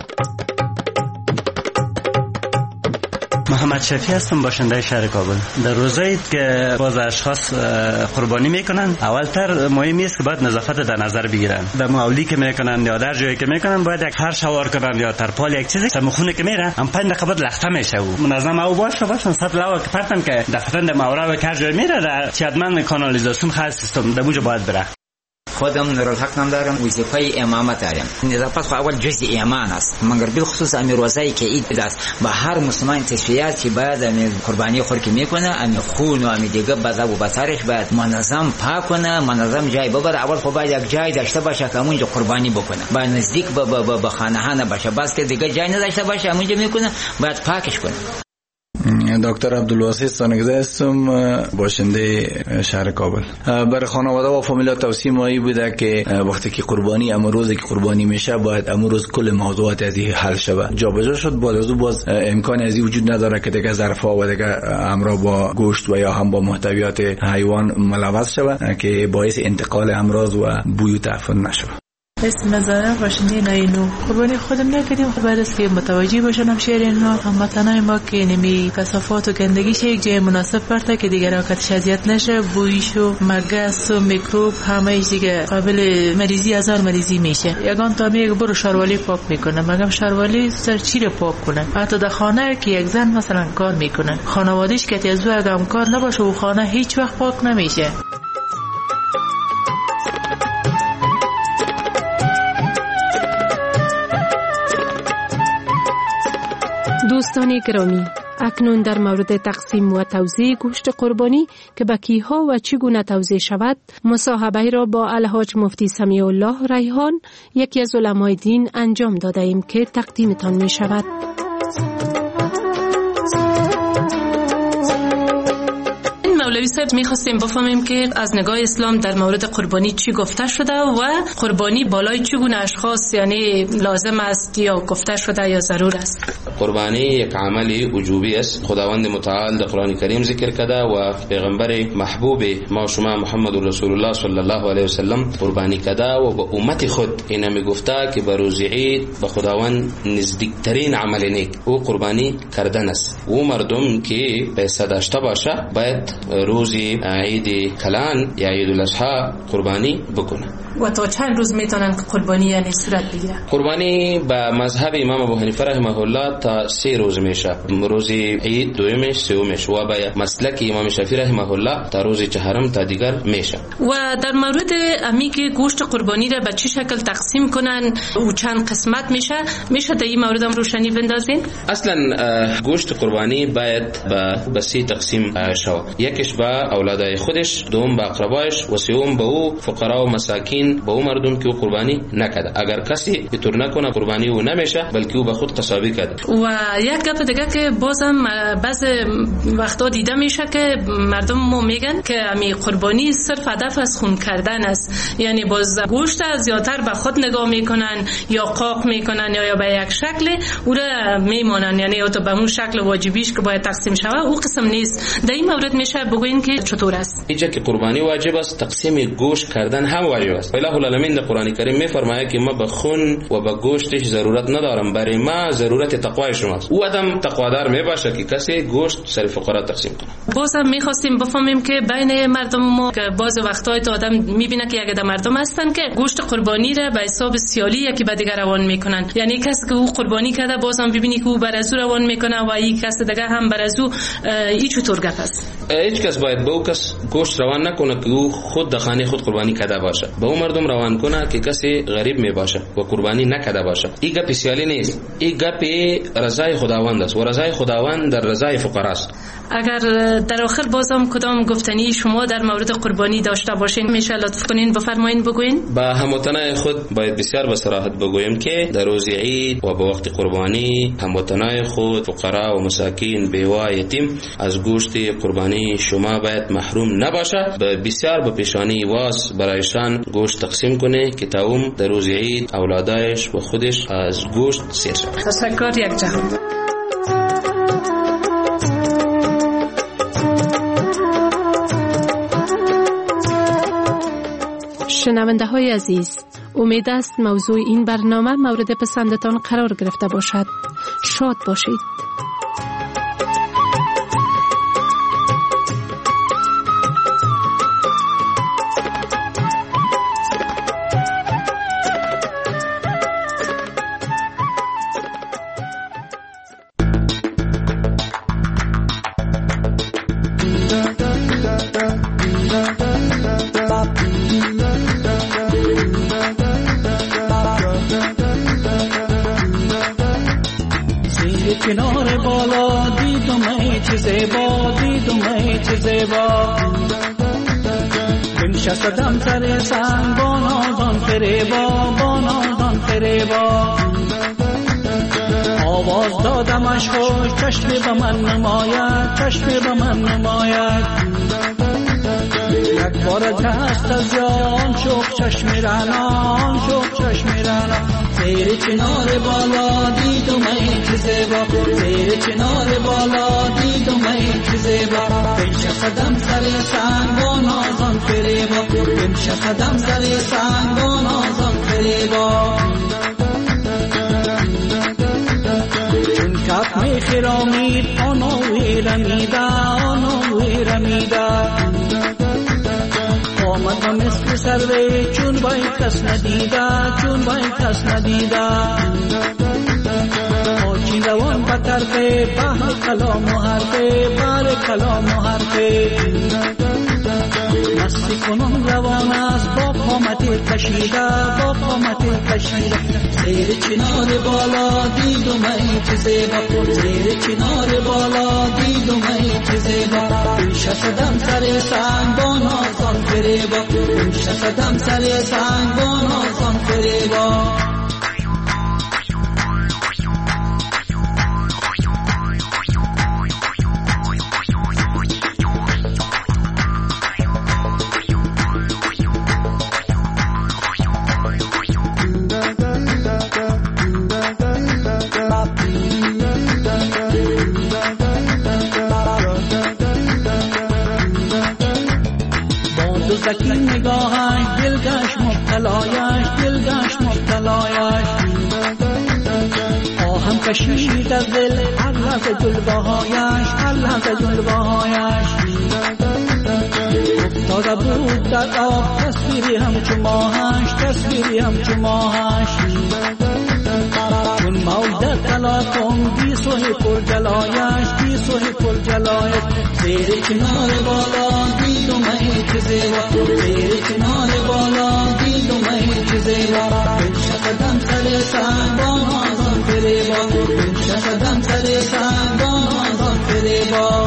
محمد شفیع هستم، باشنده شهر کابل. در روزایی که باز اشخاص قربانی میکنن اولتر مهم است که باید نظافت در نظر بگیرن. در معولی که میکنن یا در جایی که میکنن باید یک هر شوار کنن یا ترپال یک چیزی سمخونه که میره هم پنج دقیقه بعد لخته میشه و منظم او باشه باشن صد لوا که پرتن که دفترن در مورا و هر جای میره در چیدمن کانالیزاسیون خاص سیستم در اونجا باید بره. خودم نورالحق نام دارم، وظیفه امامت دارم. نظافت خو اول جزء ایمان است، مگر بالخصوص امیر روزایی که عید است با هر مسلمان تشریعات که بعد امیر قربانی خور که میکنه امیر خون و امیر دیگه بذاب و بسارش باید منظم پاک کنه، منظم جای ببره. اول خو باید یک جای داشته باشه که اونجا قربانی بکنه، باید نزدیک به به به خانه ها نباشه، بس که دیگه جای نداشته باشه اونجا میکنه باید پاکش کنه. دکتر عبدالواسط سانگزه هستم، باشنده شهر کابل. برای خانواده و فامیل توصیه مایی بوده که وقتی که قربانی اما روزی که قربانی میشه باید اما روز کل موضوعات از این حل شود. جابجا شد بعد از اون باز امکان از این وجود نداره که دیگه ظرفا و دیگه امرا با گوشت و یا هم با محتویات حیوان ملوث شود که باعث انتقال امراض و بوی و تعفن نشود. اسم زنه باشنده نینو قربانی خودم نکردیم، خب بعد از که متوجه باشن همشهریان ها هموطنای ما که نمی کثافات و گندگیش یک جای مناسب پرته که دیگه راکتش اذیت نشه، بویش و مگس و میکروب همه دیگه قابل مریضی هزار مریضی میشه. یگان تا میگه برو شاروالی پاک میکنه، مگم شاروالی سر چی رو پاک کنه؟ حتی در خانه که یک زن مثلا کار میکنه خانواده‌اش که از او اگه کار نباشه و خانه هیچ وقت پاک نمیشه. دوستان گرامی، اکنون در مورد تقسیم و توزیع گوشت قربانی که به کیها و چگونه توزیع شود مصاحبه را با الحاج مفتی سمیع الله ریحان یکی از علمای دین انجام داده ایم که تقدیمتان می شود. مولوی صاحب می‌خواستیم بفهمیم که از نگاه اسلام در مورد قربانی چی گفته شده و قربانی بالای چگونه اشخاص یعنی لازم است یا گفته شده یا ضرور است. قربانی یک عمل وجوبی است. خداوند متعال در قرآن کریم ذکر کرده و پیغمبر محبوب ما شما محمد رسول الله صلی الله علیه و سلم قربانی کرده و به امت خود اینا میگفته که به روز عید به خداوند نزدیکترین عمل نیک او قربانی کردن است. او مردم که پیسه داشته باشه باید روز عید کلان یا عید الاضحی قربانی بکنه. و تا چند روز میتونن که قربانی یعنی صورت بگیره؟ قربانی به مذهب امام ابو حنیفه رحمه الله تا سه روز میشه. روز عید دومش سومش و به مسلک امام شافعی رحمه الله تا روز چهارم تا دیگر میشه. و در مورد امی که گوشت قربانی را به چه شکل تقسیم کنن و چند قسمت میشه میشه در این مورد هم روشنی بندازین؟ اصلا گوشت قربانی باید به سه تقسیم شود. یکیش به اولادای خودش، دوم به اقربایش و سوم به او فقرا و مساکین به او مردم که او قربانی نکرده. اگر کسی اینطور نکنه قربانی او نمیشه بلکه او به خود قصابی کرده. و یک گپ دیگه که بازم بعض وقتا دیده میشه که مردم ما میگن که امی قربانی صرف هدف از خون کردن است، یعنی باز گوشت زیادتر به خود نگاه میکنن یا قاق میکنن یا به یک شکل او را میمانن، یعنی او به اون شکل واجبیش که باید تقسیم شود او قسم نیست. در این مورد میشه بگوین که چطور است؟ اینجا که قربانی واجب است تقسیم گوشت کردن هم واجب است. الله العالمین در قرآن کریم میفرماید که ما به خون و به گوشتش ضرورت ندارم، برای ما ضرورت تقوای شماست. او آدم تقوادار میباشه که کسی گوشت سر فقرا تقسیم کنه. بازم میخواستیم بفهمیم که بین مردم ما که بعض وقتای تو آدم میبینه که یک مردم هستن که گوشت قربانی را به حساب سیالی یکی به دیگر روان میکنن، یعنی کسی که او قربانی کرده بازم ببینی که او بر از او روان میکنه و این کس دیگه هم بر از او این چطور گپ است؟ هیچ کس باید به او کس گوشت روان نکنه که او خود در خانه خود قربانی کرده باشه. به او مردم روان کنه که کسی غریب می باشه و قربانی نکرده باشه. این گپ سیالی نیست، این گپ رضای خداوند است و رضای خداوند در رضای فقرا است. اگر در آخر بازم کدام گفتنی شما در مورد قربانی داشته باشین میشه لطف کنین بفرمایین بگوین. با هموطنان خود باید بسیار به صراحت بگویم که در روز عید و به وقت قربانی هموطنان خود فقرا و مساکین بیوه یتیم از گوشت قربانی شما باید محروم نباشه. بسیار به پیشانی واس برایشان گوشت تقسیم کنه که تا اون در روز عید اولادایش و خودش از گوشت سیر شود. تشکر یک جهان. شنونده های عزیز، امید است موضوع این برنامه مورد پسندتان قرار گرفته باشد. شاد باشید. کنار بالا دیدم ای چه زیبا، دیدم ای چه زیبا، بنشستم سر سنگ با نازان فریبا، با نازان فریبا، آواز دادمش خوش چشم به من نماید، چشم به من نماید، یک بار دست از یان شوق چشم رنان، شوق چشم رنان، زیر چنار بالا دیدم ای چه زیبا، زیر چنار بالا دیدم ای چه زیبا، بنشستم سر سنگ با نازان فریبا، بنشستم سر سنگ با نازان فریبا، چون کف می خرامید آنوی رمیده، آنوی رمیده، آمدم مثل سروی چون باید کس ندیده، چون باید کس ندیده، آچین روان به طرف بحر کلام و حرفه، بحر کلام و حرفه، مستی کنون روان است با قامت کشیده با قامت کشیده زیر چنار بالا دیدم ای چه زیبا زیر چنار بالا دیدم ای چه زیبا پیش شدم سر سنگ با نازان فریبا پیش شدم سر سنگ با نازان فریبا زکی نگاهش دلگش مبتلایش دلگش مبتلایش آهم کشید از دل هر لحظه جلوهایش هر لحظه جلوهایش افتاده بود در آب تصویری همچو ماهش تصویری همچو ماهش چون موج در تلاطم بی سوی پر جلایش بی سوی پر جلایش زیر کنار بالا دیدم ای چه زیبا زیر کنار بالا دیدم ای چه زیبا پیش قدم سر سنگ با نازان فریبا پیش قدم سر سنگ با نازان فریبا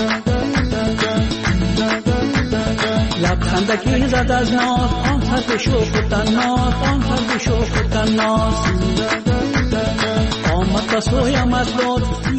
لبخندکی زد از ناز آن حرف شوق و تناز آن حرف شوق و تناز آمد بسویم از لطف